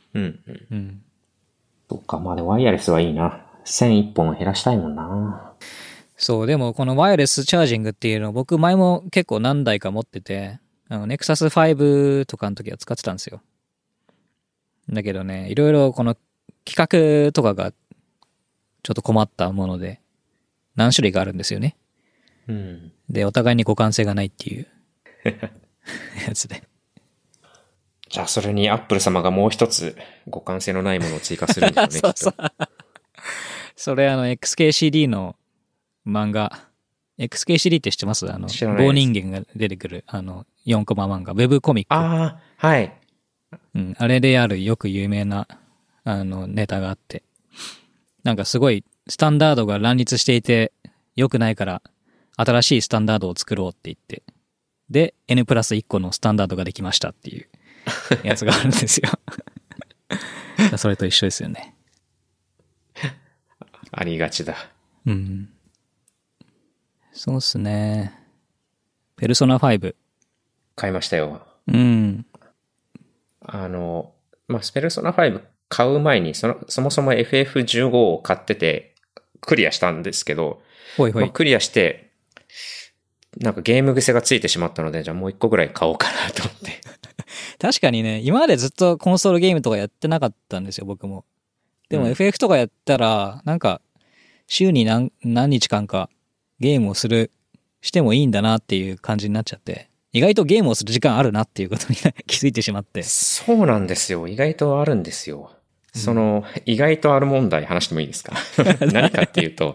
そっか、まあね、ワイヤレスはいいな。線1本減らしたいもんな。 そう、でもこのワイヤレスチャージングっていうのを僕前も結構何台か持ってて、Nexus 5とかの時は使ってたんですよ。だけどね、いろいろこの規格とかがちょっと困ったもので、何種類かあるんですよね。で、お互いに互換性がないっていうやつで。 じゃあそれにアップル様がもう一つ互換性のないものを追加するんですよね。 そうそう。それXKCD の漫画、XKCD って知ってます？棒人間が出てくる4コマ漫画、ウェブコミック。 はい。 あれであるよく有名なネタがあって、なんかすごいスタンダードが乱立していて良くないから新しいスタンダードを作ろうって言って、で N プラス1個のスタンダードができましたっていうやつがあるんですよ。それと一緒ですよね。 ありがちだ。 そうっすね。ペルソナ5。 買いましたよ。ペルソナ5買う前にそもそも FF15 を買っててクリアしたんですけど、クリアして、なんかゲーム癖がついてしまったので、じゃあもう一個ぐらい買おうかなと思って。 確かにね、今までずっとコンソールゲームとかやってなかったんですよ、僕も。でも FF とかやったら、なんか、週に何日間かゲームをしてもいいんだなっていう感じになっちゃって、意外とゲームをする時間あるなっていうことに気づいてしまって。 そうなんですよ。意外とあるんですよ。意外とある問題話してもいいですか？何かっていうと、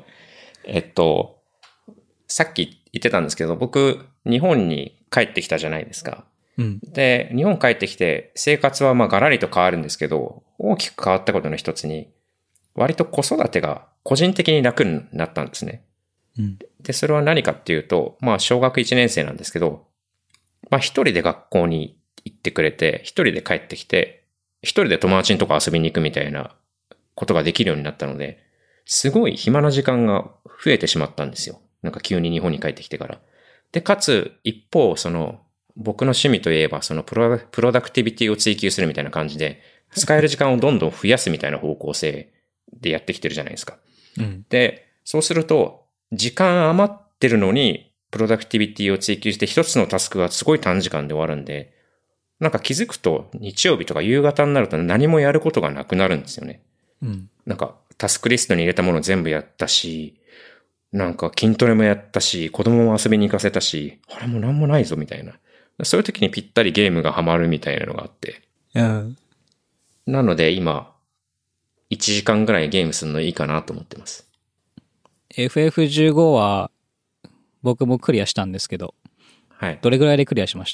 さっき言ってたんですけど、僕、日本に帰ってきたじゃないですか。で、日本帰ってきて、生活はまあガラリと変わるんですけど、大きく変わったことの一つに、割と子育てが個人的に楽になったんですね。で、それは何かっていうと、まあ小学1年生なんですけど、まあ一人で学校に行ってくれて、一人で帰ってきて、一人で友達のとこ遊びに行くみたいなことができるようになったので、すごい暇な時間が増えてしまったんですよ。なんか急に日本に帰ってきてから。で、かつ、一方、僕の趣味といえば、プロダクティビティを追求するみたいな感じで、使える時間をどんどん増やすみたいな方向性でやってきてるじゃないですか。で、そうすると、時間余ってるのに、プロダクティビティを追求して一つのタスクがすごい短時間で終わるんで、なんか気づくと日曜日とか夕方になると何もやることがなくなるんですよね。なんかタスクリストに入れたもの全部やったし、なんか筋トレもやったし、子供も遊びに行かせたし、あれもう何もないぞみたいな。そういう時にぴったりゲームがハマるみたいなのがあって。なので今、1時間ぐらいゲームするのいいかなと思ってます。 FF15 は僕もクリアしたんですけど、 はい。 どれぐらいでクリアしました？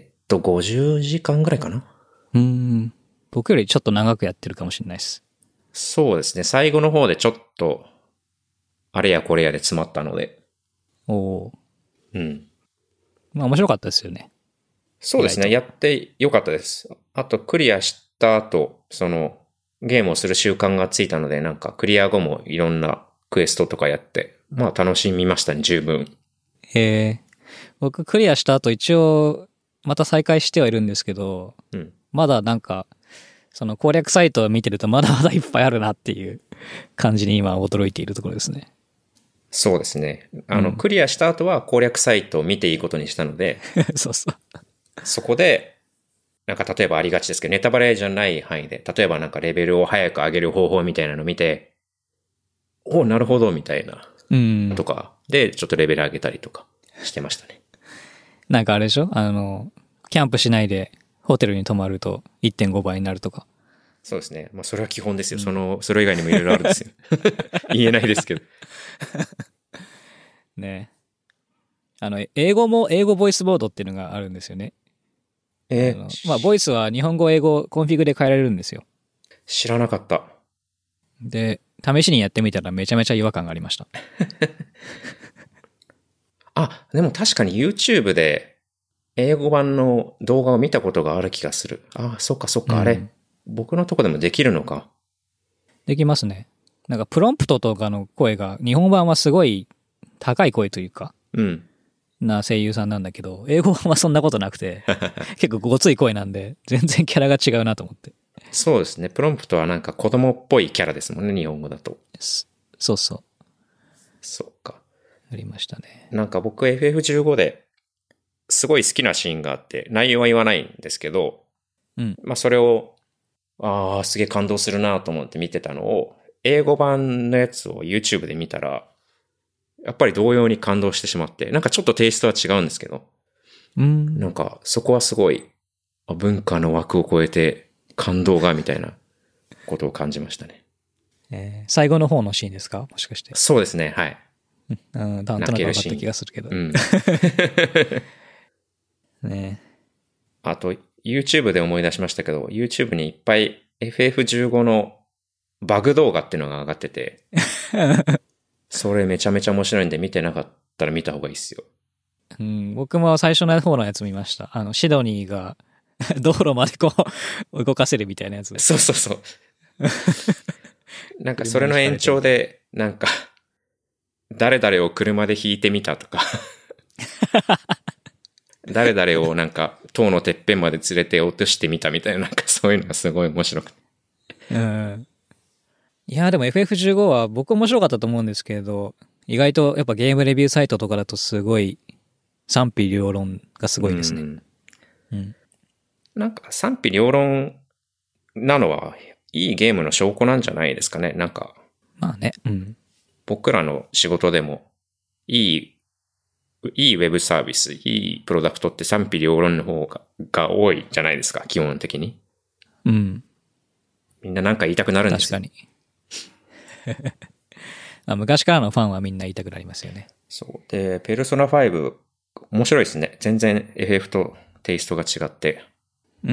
50時間ぐらいかな。 僕よりちょっと長くやってるかもしれないです。 そうですね。最後の方でちょっと、あれやこれやで詰まったので。 おー。 うん。 まあ面白かったですよね。 そうですね。やってよかったです。あと、クリアした後、ゲームをする習慣がついたので、なんか、クリア後もいろんなクエストとかやって、まあ楽しみましたね、十分。 僕クリアした後一応、また再開してはいるんですけど、 うん。 まだなんか、その攻略サイトを見てるとまだまだいっぱいあるなっていう感じに今驚いているところですね。 そうですね。クリアした後は攻略サイトを見ていいことにしたので、 そうそう。 そこで、なんか例えばありがちですけど、ネタバレじゃない範囲で、例えばなんかレベルを早く上げる方法みたいなのを見て、お、なるほど、みたいな。 うん。 とか、で、ちょっとレベル上げたりとかしてましたね。 なんかあれでしょキャンプしないでホテルに泊まると 1.5 倍になるとか。 そうですね。まあそれは基本ですよ。それ以外にもいろいろあるんですよ。言えないですけど。 ね。英語ボイスボードっていうのがあるんですよね。まあ、ボイスは日本語、英語、コンフィグで変えられるんですよ。 知らなかった。 で、試しにやってみたらめちゃめちゃ違和感がありました。 あ、でも確かに YouTube で英語版の動画を見たことがある気がする。あ、そっかそっか、あれ。僕のとこでもできるのか。 できますね。なんかプロンプトとかの声が、日本版はすごい高い声というか、 うん。 な声優さんなんだけど、英語版はそんなことなくて、結構ごつい声なんで、全然キャラが違うなと思って。 そうですね。プロンプトはなんか子供っぽいキャラですもんね、日本語だと。 そうそう。 そうか。 ありましたね。 なんか僕 FF15 ですごい好きなシーンがあって、内容は言わないんですけど、 うん。 まあそれを、すげえ感動するなと思って見てたのを、英語版のやつを YouTube で見たら、やっぱり同様に感動してしまって、なんかちょっとテイストは違うんですけど、なんかそこはすごい、文化の枠を超えて感動がみたいなことを感じましたね。 最後の方のシーンですか？もしかして。 そうですね、はい。 なんとなく分かった気がするけど。 うん。 ね。 あと、YouTube で思い出しましたけど、YouTube にいっぱい FF15 のバグ動画っていうのが上がってて、それめちゃめちゃ面白いんで見てなかったら見た方がいいっすよ。 うん、僕も最初の方のやつ見ました。シドニーが道路までこう動かせるみたいなやつ。 そうそうそう。なんかそれの延長で、なんか、誰々を車で引いてみたとか、誰々をなんか塔のてっぺんまで連れて落としてみたみたいな、なんかそういうのがすごい面白くて。 うん。いや、でも FF15 は僕面白かったと思うんですけど、意外とやっぱゲームレビューサイトとかだとすごい賛否両論がすごいですね。うん。 なんか賛否両論なのはいいゲームの証拠なんじゃないですかね。なんか。 まあね。うん。 僕らの仕事でもいいウェブサービス、いいプロダクトって賛否両論の方が多いじゃないですか、基本的に。 うん。 みんななんか言いたくなるんですよ。 確かに。昔からのファンはみんな言いたくなりますよね。 そう。で、ペルソナ5、面白いですね。全然 FF とテイストが違って。 うん。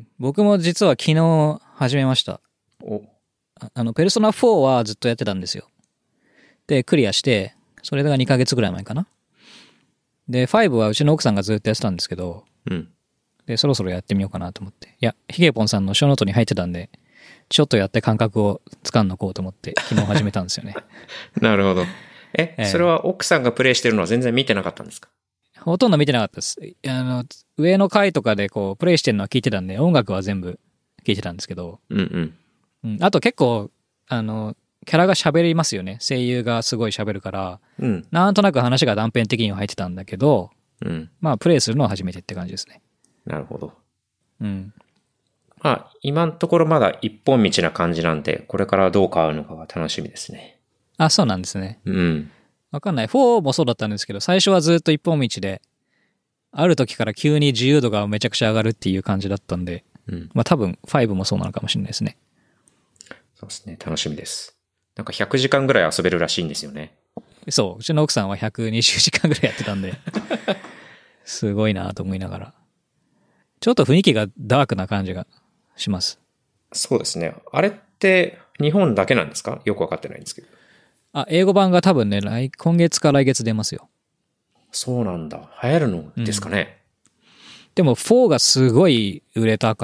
僕も実は昨日始めました。ペルソナ4はずっとやってたんですよ。で、クリアして、それが2ヶ月ぐらい前かな。で、5はうちの奥さんがずっとやってたんですけど、 うん。 で、そろそろやってみようかなと思って。いや、ヒゲポンさんのショーノートに入ってたんで、ちょっとやって感覚をつかんのこうと思って、昨日始めたんですよね。 なるほど。それは奥さんがプレイしてるのは全然見てなかったんですか？ ほとんど見てなかったです。上の階とかでこう、プレイしてるのは聞いてたんで、音楽は全部聞いてたんですけど、 うんうん。 あと結構、キャラが喋りますよね。声優がすごい喋るから、 うん。 なんとなく話が断片的には入ってたんだけど、 うん。 まあ、プレイするのは初めてって感じですね。 なるほど。 うん。 まあ、今のところまだ一本道な感じなんで、これからどう変わるのかが楽しみですね。 あ、そうなんですね。 うん。 わかんない。4もそうだったんですけど、最初はずっと一本道で、ある時から急に自由度がめちゃくちゃ上がるっていう感じだったんで、まあ多分5もそうなのかもしれないですね。 そうですね。楽しみです。なんか100時間ぐらい遊べるらしいんですよね。 そう。うちの奥さんは120時間ぐらいやってたんで、すごいなと思いながら。ちょっと雰囲気がダークな感じがします。 そうですね。あれって、 日本だけなんですか？よくわかってないんですけど。 英語版が多分ね、今月か来月出ますよ。 そうなんだ。流行るのですかね。 でも4がすごい売れたから、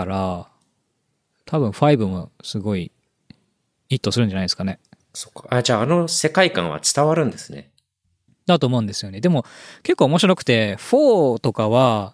多分5もすごいヒットするんじゃないですかね。 そっか。じゃあ世界観は伝わるんですね。 だと思うんですよね。でも結構面白くて、4とかは、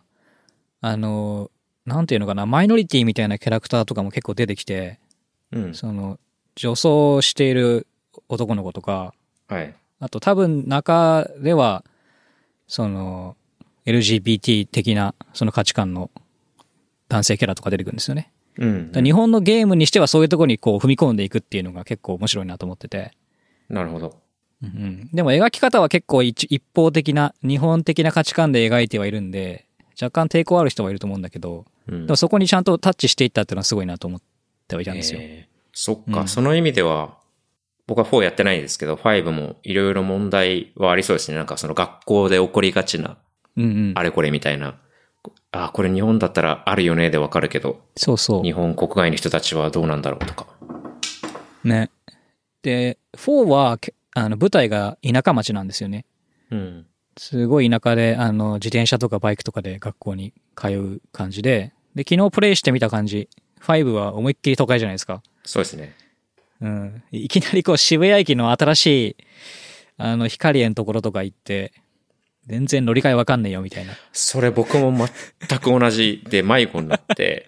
なんていうのかな、マイノリティみたいなキャラクターとかも結構出てきて、 うん。 女装している男の子とか、 はい。 あと多分中では、LGBT 的なその価値観の男性キャラとか出てくるんですよね。 うん、 日本のゲームにしてはそういうところにこう踏み込んでいくっていうのが結構面白いなと思ってて。 なるほど。 でも描き方は結構一方的な、日本的な価値観で描いてはいるんで、若干抵抗ある人はいると思うんだけど、でもそこにちゃんとタッチしていったっていうのはすごいなと思ってはいたんですよ。 そっか、その意味では、僕は4やってないですけど、5もいろいろ問題はありそうですね。なんかその学校で起こりがちな、あれこれみたいな。これ日本だったらあるよねでわかるけど、 そうそう。 日本国外の人たちはどうなんだろうとか。 ね。で、4は、舞台が田舎町なんですよね。 うん。 すごい田舎で、自転車とかバイクとかで学校に通う感じで、昨日プレイしてみた感じ、5は思いっきり都会じゃないですか。 そうですね。 いきなりこう渋谷駅の新しい、光栄のところとか行って、全然乗り換えわかんねえよみたいな。 それ僕も全く同じで迷子になって、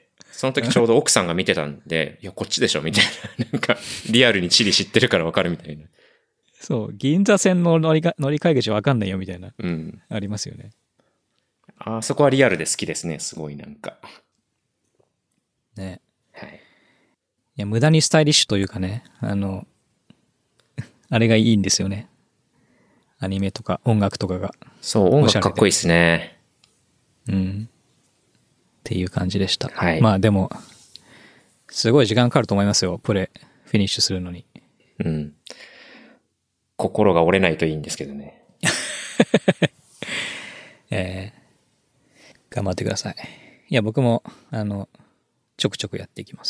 その時ちょうど奥さんが見てたんで、いや、こっちでしょみたいな。なんか、リアルに地理知ってるからわかるみたいな。 そう、銀座線の乗り換え口わかんないよみたいな。 うん。 ありますよね。 そこはリアルで好きですね。すごいなんか。 ね。 はい。 いや、無駄にスタイリッシュというかね、あれがいいんですよね。アニメとか音楽とかが。 そう、音楽かっこいいですね。 っていう感じでした。 はい。 まあでも、すごい時間かかると思いますよ。フィニッシュするのに。 うん。心が折れないといいんですけどね。 頑張ってください。いや、僕も、ちょくちょくやっていきます。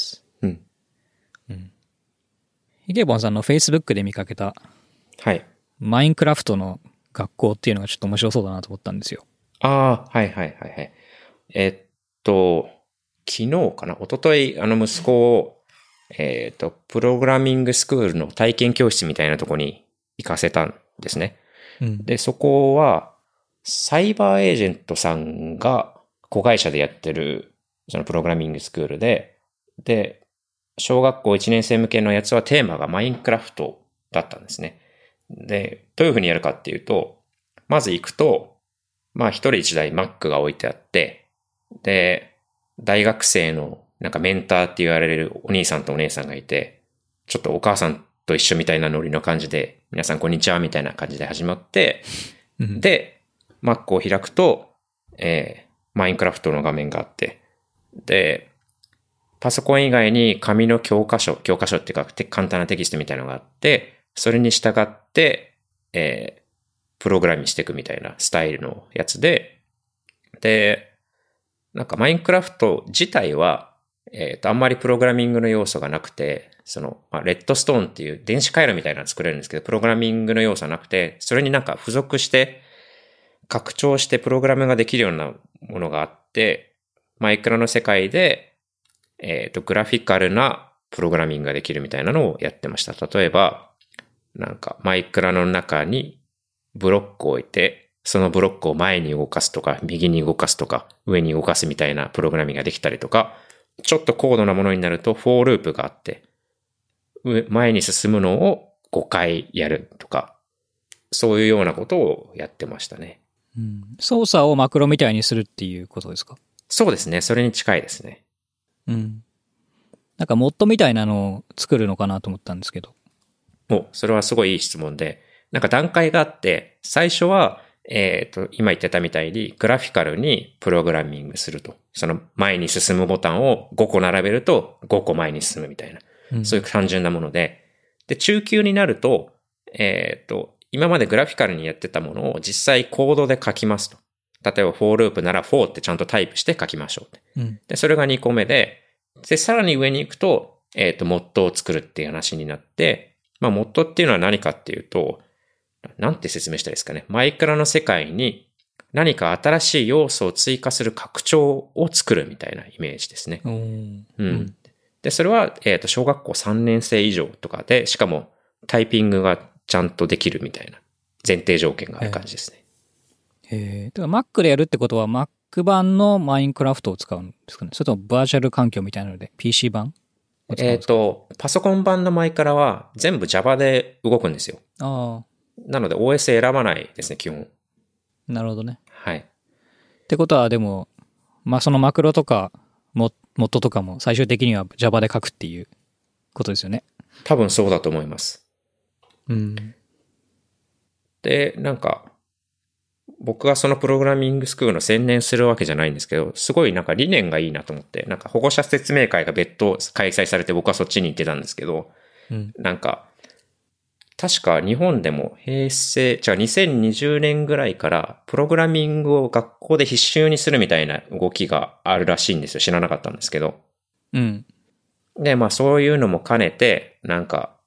ヒゲボンさんの Facebook で見かけた、 はい。 マインクラフトの学校っていうのがちょっと面白そうだなと思ったんですよ。 はいはいはいはい。昨日かな一昨日息子を、プログラミングスクールの体験教室みたいなとこに行かせたんですね。で、そこは、サイバーエージェントさんが子会社でやってる、そのプログラミングスクールで、小学校1年生向けのやつはテーマがマインクラフトだったんですね。で、どういうふうにやるかっていうと、まず行くと、まあ一人一台 Mac が置いてあって、で、大学生のなんかメンターって言われるお兄さんとお姉さんがいて、ちょっとお母さんと一緒みたいなノリの感じで、皆さんこんにちはみたいな感じで始まって、で、Mac を開くと、マインクラフトの画面があって、で、パソコン以外に紙の教科書っていうか簡単なテキストみたいなのがあって、それに従って、プログラミングしていくみたいなスタイルのやつで、なんかマインクラフト自体は、あんまりプログラミングの要素がなくて、レッドストーンっていう電子回路みたいなの作れるんですけど、プログラミングの要素はなくて、それになんか付属して、拡張してプログラムができるようなものがあって、マイクラの世界で、グラフィカルなプログラミングができるみたいなのをやってました。例えば、なんかマイクラの中にブロックを置いて、そのブロックを前に動かすとか、右に動かすとか、上に動かすみたいなプログラミングができたりとか、ちょっと高度なものになると、フォーループがあって、前に進むのを5回やるとか、そういうようなことをやってましたね。 操作をマクロみたいにするっていうことですか？ そうですね。それに近いですね。 なんかモッドみたいなのを作るのかなと思ったんですけど。 それはすごいいい質問で、なんか段階があって、最初は、今言ってたみたいにグラフィカルにプログラミングすると。その前に進むボタンを5個並べると5個前に進むみたいな。そういう単純なもので。で、中級になると、今までグラフィカルにやってたものを実際コードで書きますと。例えば、フォーループなら4ってちゃんとタイプして書きましょうって。で、それが2個目で、さらに上に行くと、 モッドを作るっていう話になって、まあ、モッドっていうのは何かっていうと、なんて説明したらいいですかね。マイクラの世界に何か新しい要素を追加する拡張を作るみたいなイメージですね。で、それは、小学校3年生以上とかで、しかもタイピングがちゃんとできるみたいな前提条件がある感じですね。 だから Mac でやるってことは Mac 版のマインクラフトを使うんですかね。それともバーチャル環境みたいなので PC 版パソコン版のマイクラは全部 Java で動くんですよ。なので OS 選ばないですね、基本。 なるほどね。 はい。 ってことはでも、まあそのマクロとかモッドとかも最終的には Java で書くっていうことですよね。 多分そうだと思います。で、なんか、僕がそのプログラミングスクールの専念するわけじゃないんですけど、すごいなんか理念がいいなと思って、なんか保護者説明会が別途開催されて僕はそっちに行ってたんですけど、なんか、確か日本でも2020年ぐらいからプログラミングを学校で必修にするみたいな動きがあるらしいんですよ。知らなかったんですけど。で、まあそういうのも兼ねて、なんか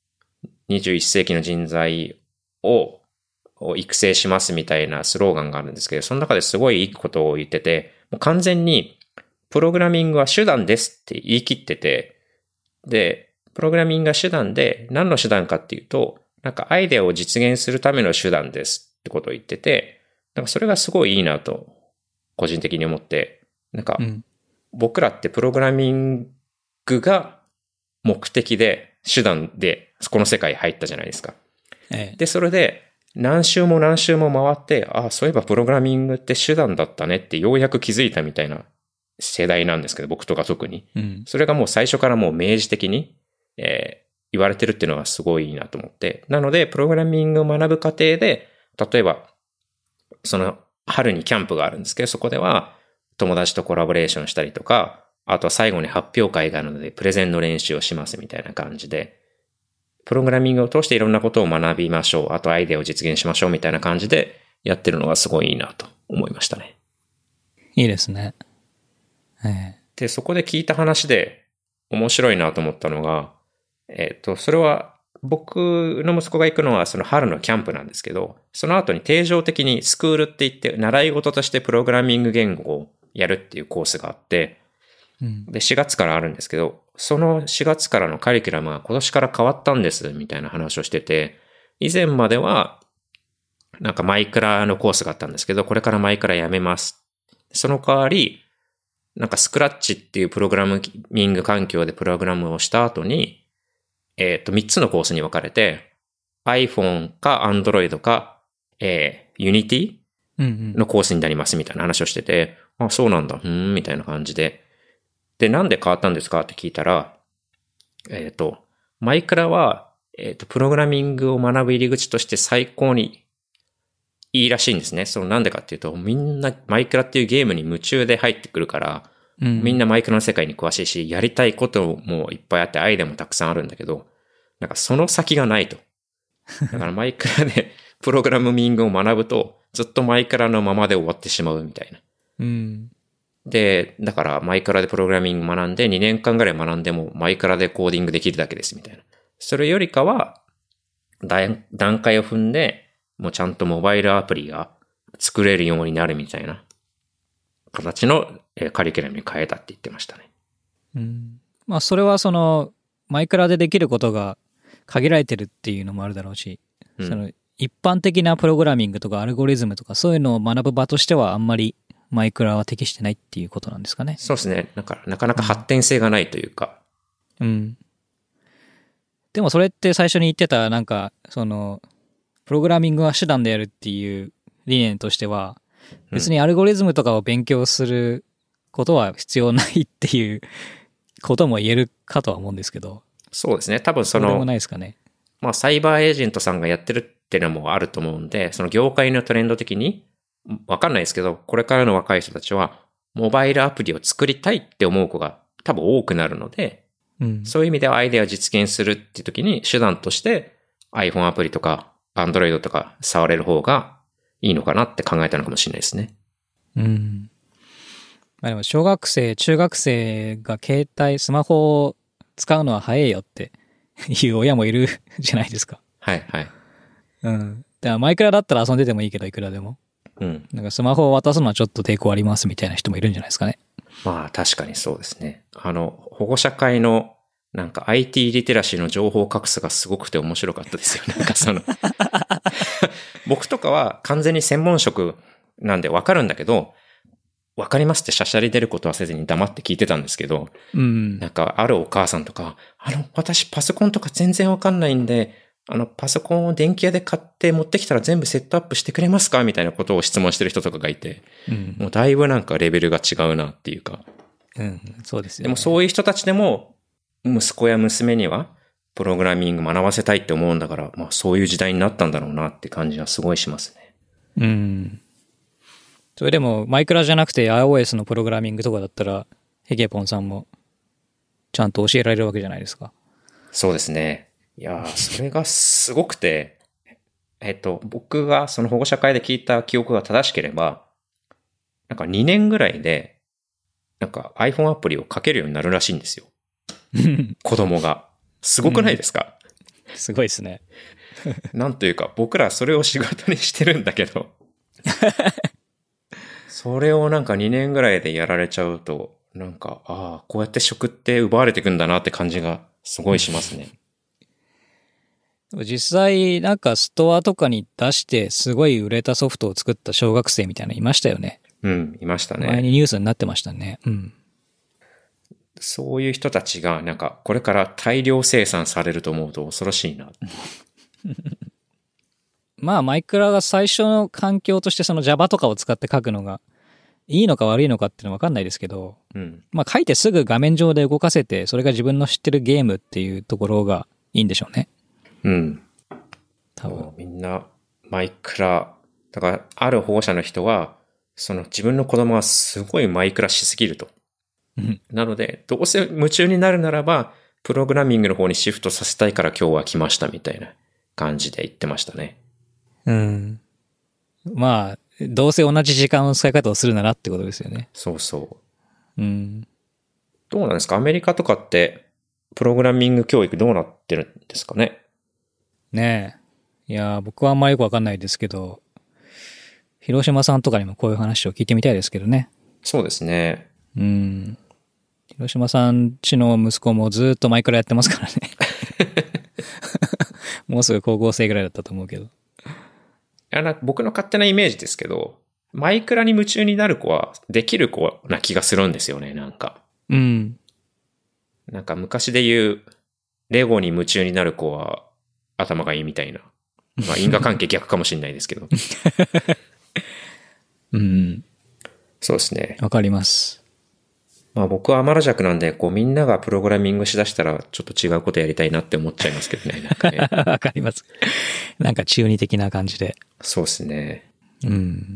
21世紀の人材を育成しますみたいなスローガンがあるんですけど、その中ですごいいいことを言ってて、もう完全にプログラミングは手段ですって言い切ってて、で、プログラミングが手段で何の手段かっていうと、なんかアイデアを実現するための手段ですってことを言ってて、なんかそれがすごいいいなと個人的に思って、なんか僕らってプログラミングが目的で手段でこの世界に入ったじゃないですか。で、それで何周も何周も回って、ああ、そういえばプログラミングって手段だったねってようやく気づいたみたいな世代なんですけど、僕とか特に。それがもう最初からもう明示的に、言われてるっていうのはすごいいいなと思って。なので、プログラミングを学ぶ過程で、例えば、その春にキャンプがあるんですけど、そこでは友達とコラボレーションしたりとか、あとは最後に発表会があるので、プレゼンの練習をしますみたいな感じで、プログラミングを通していろんなことを学びましょう。あとアイデアを実現しましょうみたいな感じでやってるのがすごいいいなと思いましたね。 いいですね。 で、そこで聞いた話で面白いなと思ったのが、それは僕の息子が行くのはその春のキャンプなんですけど、その後に定常的にスクールって言って習い事としてプログラミング言語をやるっていうコースがあって、で、4月からあるんですけど、その4月からのカリキュラムは今年から変わったんですみたいな話をしてて、以前まではなんかマイクラのコースがあったんですけど、これからマイクラやめます。その代わり、なんかスクラッチっていうプログラミング環境でプログラムをした後に、3つのコースに分かれて、iPhone か Android か、Unity のコースになりますみたいな話をしてて、あ、そうなんだ、みたいな感じで。で、なんで変わったんですかって聞いたら、マイクラは、プログラミングを学ぶ入り口として最高にいいらしいんですね。そのなんでかっていうと、みんなマイクラっていうゲームに夢中で入ってくるから、みんなマイクラの世界に詳しいし、やりたいこともいっぱいあって、アイデアもたくさんあるんだけど、なんかその先がないと。だからマイクラでプログラミングを学ぶと、ずっとマイクラのままで終わってしまうみたいな。で、だからマイクラでプログラミング学んで2年間ぐらい学んでもマイクラでコーディングできるだけですみたいな。それよりかは段階を踏んでもうちゃんとモバイルアプリが作れるようになるみたいな形のカリキュラムに変えたって言ってましたね。 まあそれはそのマイクラでできることが限られてるっていうのもあるだろうし、その一般的なプログラミングとかアルゴリズムとかそういうのを学ぶ場としてはあんまりマイクラは適してないっていうことなんですかね。 そうですね。なかなか発展性がないというか。 でもそれって最初に言ってたなんかそのプログラミングは手段でやるっていう理念としては別にアルゴリズムとかを勉強することは必要ないっていうことも言えるかとは思うんですけど。 そうですね。多分そのそうでもないですかね。 まあサイバーエージェントさんがやってるっていうのもあると思うんで、その業界のトレンド的にわかんないですけど、これからの若い人たちはモバイルアプリを作りたいって思う子が多分多くなるので、そういう意味ではアイデアを実現するっていう時に手段として iPhone アプリとか Android とか触れる方がいいのかなって考えたのかもしれないですね。 まあでも小学生、中学生がスマホ使うのは早いよっていう親もいるじゃないですか。 はいはい。 うん。だからマイクラだったら遊んでてもいいけど、いくらでも。 うん。 なんかスマホを渡すのはちょっと抵抗ありますみたいな人もいるんじゃないですかね。 まあ確かにそうですね。保護者会のなんか IT リテラシーの情報格差がすごくて面白かったですよ。なんか僕とかは完全に専門職なんでわかるんだけど、わかりますってしゃしゃり出ることはせずに黙って聞いてたんですけど、 うん。 なんかあるお母さんとか、私パソコンとか全然わかんないんで、パソコンを電気屋で買って持ってきたら全部セットアップしてくれますかみたいなことを質問してる人とかがいて、 うん、 もうだいぶなんかレベルが違うなっていうか。 うん、そうですよね。 でもそういう人たちでも、息子や娘には、プログラミング学ばせたいって思うんだから、まあそういう時代になったんだろうなって感じはすごいしますね。 うん。それでも、マイクラじゃなくて iOS のプログラミングとかだったら、ヘゲポンさんも、ちゃんと教えられるわけじゃないですか。 そうですね。いやー、それがすごくて、僕がその保護者会で聞いた記憶が正しければ、なんか2年ぐらいで、なんか iPhone アプリを書けるようになるらしいんですよ。子供が。すごくないですか？ すごいですね。 なんというか、僕らそれを仕事にしてるんだけど、それをなんか2年ぐらいでやられちゃうと、なんか、ああ、こうやって職って奪われていくんだなって感じがすごいしますね。 実際、なんかストアとかに出してすごい売れたソフトを作った小学生みたいなのいましたよね。 うん、いましたね。 前にニュースになってましたね。うん。 そういう人たちが、なんか、これから大量生産されると思うと恐ろしいな。 まあ、マイクラが最初の環境としてその Java とかを使って書くのがいいのか悪いのかっていうのは分かんないですけど、 うん。 まあ書いてすぐ画面上で動かせて、それが自分の知ってるゲームっていうところがいいんでしょうね。 うん。 多分。 みんな、マイクラ、だから、ある保護者の人は、その自分の子供はすごいマイクラしすぎると。 うん。 なので、どうせ夢中になるならば、プログラミングの方にシフトさせたいから今日は来ましたみたいな感じで言ってましたね。 うん。まあ、どうせ同じ時間の使い方をするならってことですよね。 そうそう。 うん。 どうなんですか？アメリカとかって、プログラミング教育どうなってるんですかね？ ねえ。いや、僕はあんまりよくわかんないですけど、広島さんとかにもこういう話を聞いてみたいですけどね。 そうですね。 うん。広島さんちの息子もずっとマイクラやってますからね。もうすぐ高校生ぐらいだったと思うけど。 僕の勝手なイメージですけど、マイクラに夢中になる子はできる子な気がするんですよね、なんか。 うん。 なんか昔で言う、レゴに夢中になる子は頭がいいみたいな。まあ因果関係逆かもしれないですけど。 うん。 そうですね。 わかります。 まあ僕はアマラ弱なんで、みんながプログラミングしだしたらちょっと違うことやりたいなって思っちゃいますけどね、なんかね。 わかります。なんか中二的な感じで。 そうですね。 うん。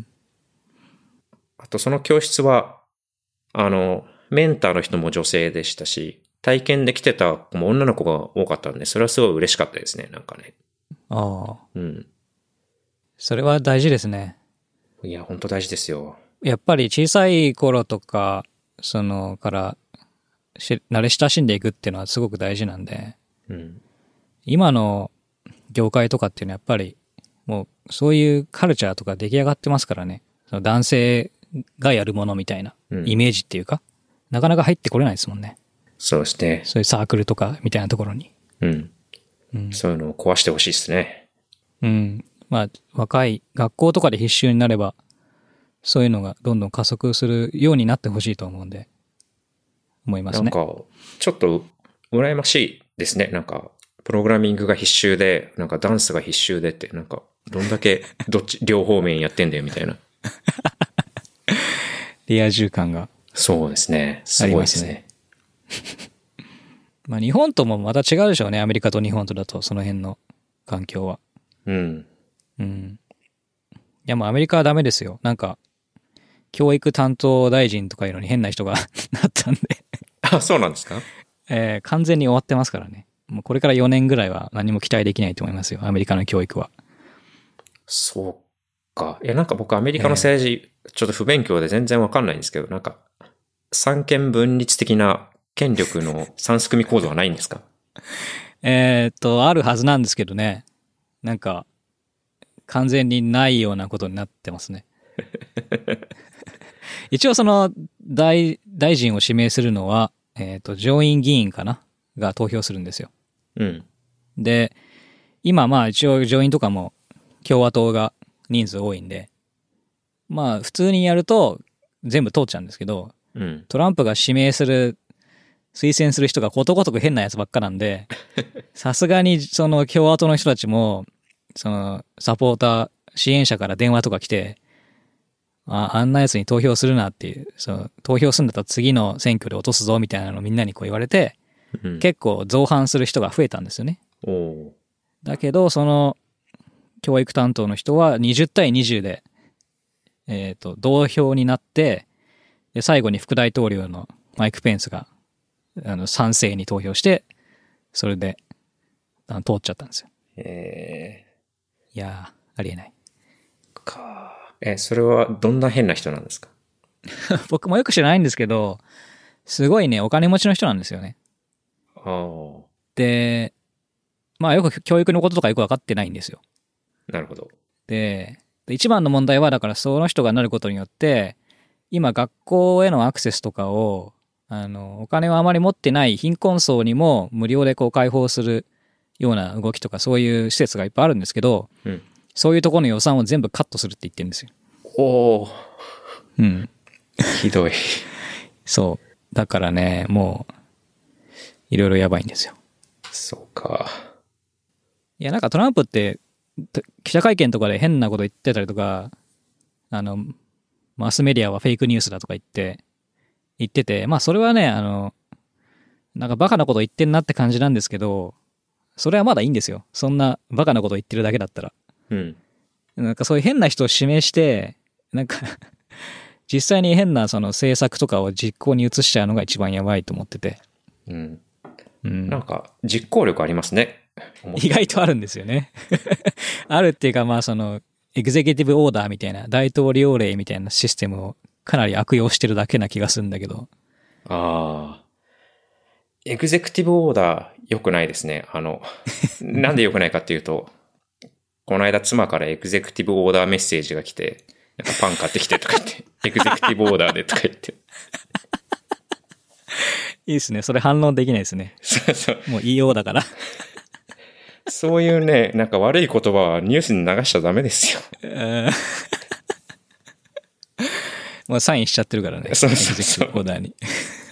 あとその教室は、メンターの人も女性でしたし、体験で来てた子も女の子が多かったんで、それはすごい嬉しかったですね、なんかね。 ああ。 うん。 それは大事ですね。 いや、本当大事ですよ。 やっぱり小さい頃とか、から慣れ親しんでいくっていうのはすごく大事なんで、 うん。 今の業界とかっていうのはやっぱり、もうそういうカルチャーとか出来上がってますからね。その男性がやるものみたいなイメージっていうか、なかなか入ってこれないですもんね。 そうですね。 そういうサークルとかみたいなところに。 うん。そういうのを壊してほしいですね。 うん。まあ、若い学校とかで必修になれば、そういうのがどんどん加速するようになってほしいと思うんで、思いますね。 なんか、ちょっと羨ましいですね。なんか、プログラミングが必修で、なんかダンスが必修でって、なんか、どんだけ両方面やってんだよみたいな。 リア充感が。 そうですね。すごいですね。 まあ日本ともまた違うでしょうね。アメリカと日本とだと、その辺の環境は。 うん。 うん。いやもうアメリカはダメですよ。なんか、教育担当大臣とかいうのに変な人がなったんであ、そうなんですか？ 完全に終わってますからね。もうこれから4年ぐらいは何も期待できないと思いますよ。アメリカの教育は。 そうか。いや、なんか僕アメリカの政治、ちょっと不勉強で全然わかんないんですけど、なんか、三権分立的な権力の三すくみ構造はないんですか？ あるはずなんですけどね。なんか、完全にないようなことになってますね。一応その大臣を指名するのは、上院議員かなが投票するんですよ。 うん。 で、今まあ一応上院とかも共和党が人数多いんで、まあ普通にやると全部通っちゃうんですけど、 うん。 トランプが指名する、推薦する人がことごとく変なやつばっかなんで、さすがにその共和党の人たちも、そのサポーター、支援者から電話とか来て、あんなやつに投票するなっていう、その投票するんだったら次の選挙で落とすぞみたいなのをみんなにこう言われて、 うん、 結構造反する人が増えたんですよね。 おだけど、その教育担当の人は20対20で、同票になって、で最後に副大統領のマイク・ペンスが賛成に投票して、それで通っちゃったんですよ。いやー、ありえない。 それはどんな変な人なんですか？ 僕もよく知らないんですけど、すごいね、お金持ちの人なんですよね。で、まあよく教育のこととかよく分かってないんですよ。 なるほど。 で、一番の問題はだからその人がなることによって、今学校へのアクセスとかを、お金をあまり持ってない貧困層にも無料でこう開放するような動きとかそういう施設がいっぱいあるんですけど、 うん、 そういうところの予算を全部カットするって言ってるんですよ。 おー。 うん。 ひどい。 そう。だからね、もう、いろいろやばいんですよ。 そうか。 いや、なんかトランプって、記者会見とかで変なこと言ってたりとか、マスメディアはフェイクニュースだとか言ってて、まあそれはね、なんかバカなこと言ってんなって感じなんですけど、それはまだいいんですよ。そんなバカなこと言ってるだけだったら。 うん。 なんかそういう変な人を指名して、なんか実際に変なその政策とかを実行に移しちゃうのが一番やばいと思ってて。 うん。 うん、 なんか実行力ありますね。 意外とあるんですよね。あるっていうかまあそのエグゼクティブオーダーみたいな大統領令みたいなシステムをかなり悪用してるだけな気がするんだけど。 ああ。エグゼクティブオーダー良くないですね。なんで良くないかっていうと、この間妻からエグゼクティブオーダーメッセージが来て、なんかパン買ってきてとか言って、エグゼクティブオーダーでとか言って。 いいですね。それ反論できないですね。 そうそう。 もう言いようだから。 そういうね、なんか悪い言葉はニュースに流しちゃダメですよ。 もうサインしちゃってるからね。 そうそうそう。 エグゼクティブオーダーに。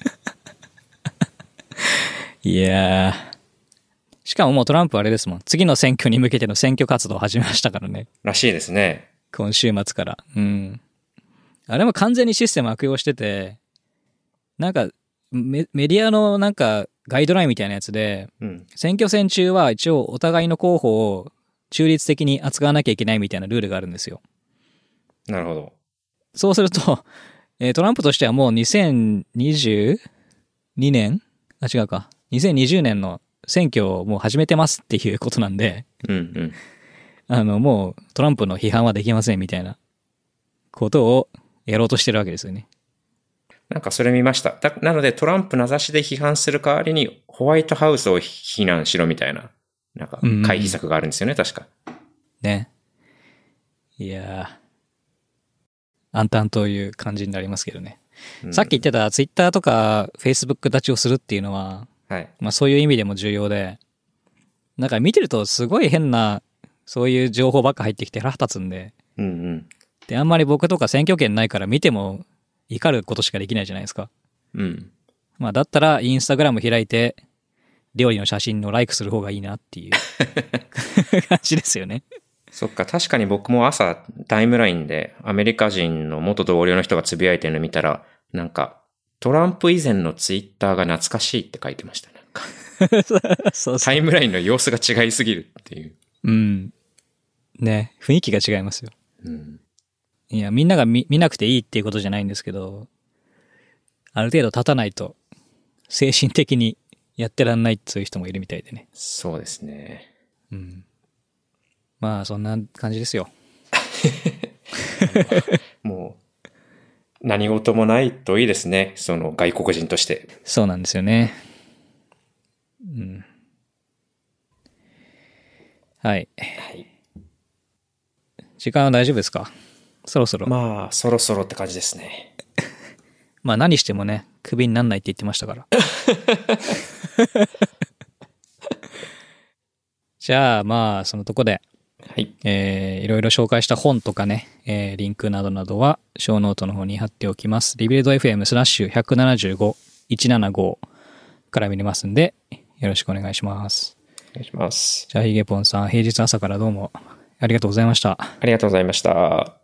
いやー。しかももうトランプあれですもん。次の選挙に向けての選挙活動を始めましたからね。 らしいですね。 今週末から。うん。あれも完全にシステム悪用してて、なんかメディアのなんかガイドラインみたいなやつで、 うん、 選挙戦中は一応お互いの候補を中立的に扱わなきゃいけないみたいなルールがあるんですよ。 なるほど。 そうすると、トランプとしてはもう2022年違うか。2020年の選挙をもう始めてますっていうことなんで、 うんうん。 もうトランプの批判はできませんみたいなことをやろうとしてるわけですよね。 なんかそれ見ました。なのでトランプ名指しで批判する代わりにホワイトハウスを非難しろみたいな、なんか回避策があるんですよね、確か。 ね。いやー、暗淡という感じになりますけどね。さっき言ってたツイッターとかフェイスブック立ちをするっていうのは、 はい。 まあそういう意味でも重要で、なんか見てるとすごい変な、そういう情報ばっか入ってきて腹立つんで、 うんうん。 で、あんまり僕とか選挙権ないから見ても怒ることしかできないじゃないですか。 うん。 まあだったらインスタグラム開いて、料理の写真のライクする方がいいなっていう感じですよね。 そっか、確かに僕も朝タイムラインでアメリカ人の元同僚の人がつぶやいてるの見たら、なんかトランプ以前のツイッターが懐かしいって書いてました。なんかそうタイムラインの様子が違いすぎるっていう。 うん。ね、雰囲気が違いますよ。 うん、 いや、みんなが見なくていいっていうことじゃないんですけど、ある程度立たないと精神的にやってらんないっていう人もいるみたいでね。 そうですね。 うん。まあそんな感じですよ。 もう何事もないといいですね。その外国人として。 そうなんですよね。うん。はい。はい、時間は大丈夫ですか？そろそろ。 まあ、そろそろって感じですね。 まあ何してもね、クビになんないって言ってましたから。じゃあまあ、そのとこで。 はい。 いろいろ紹介した本とかね、リンクなどなどは、ショーノートの方に貼っておきます。リビルド FM/175、175から見れますんで、よろしくお願いします。 お願いします。 じゃあ、ヒゲポンさん、平日朝からどうもありがとうございました。 ありがとうございました。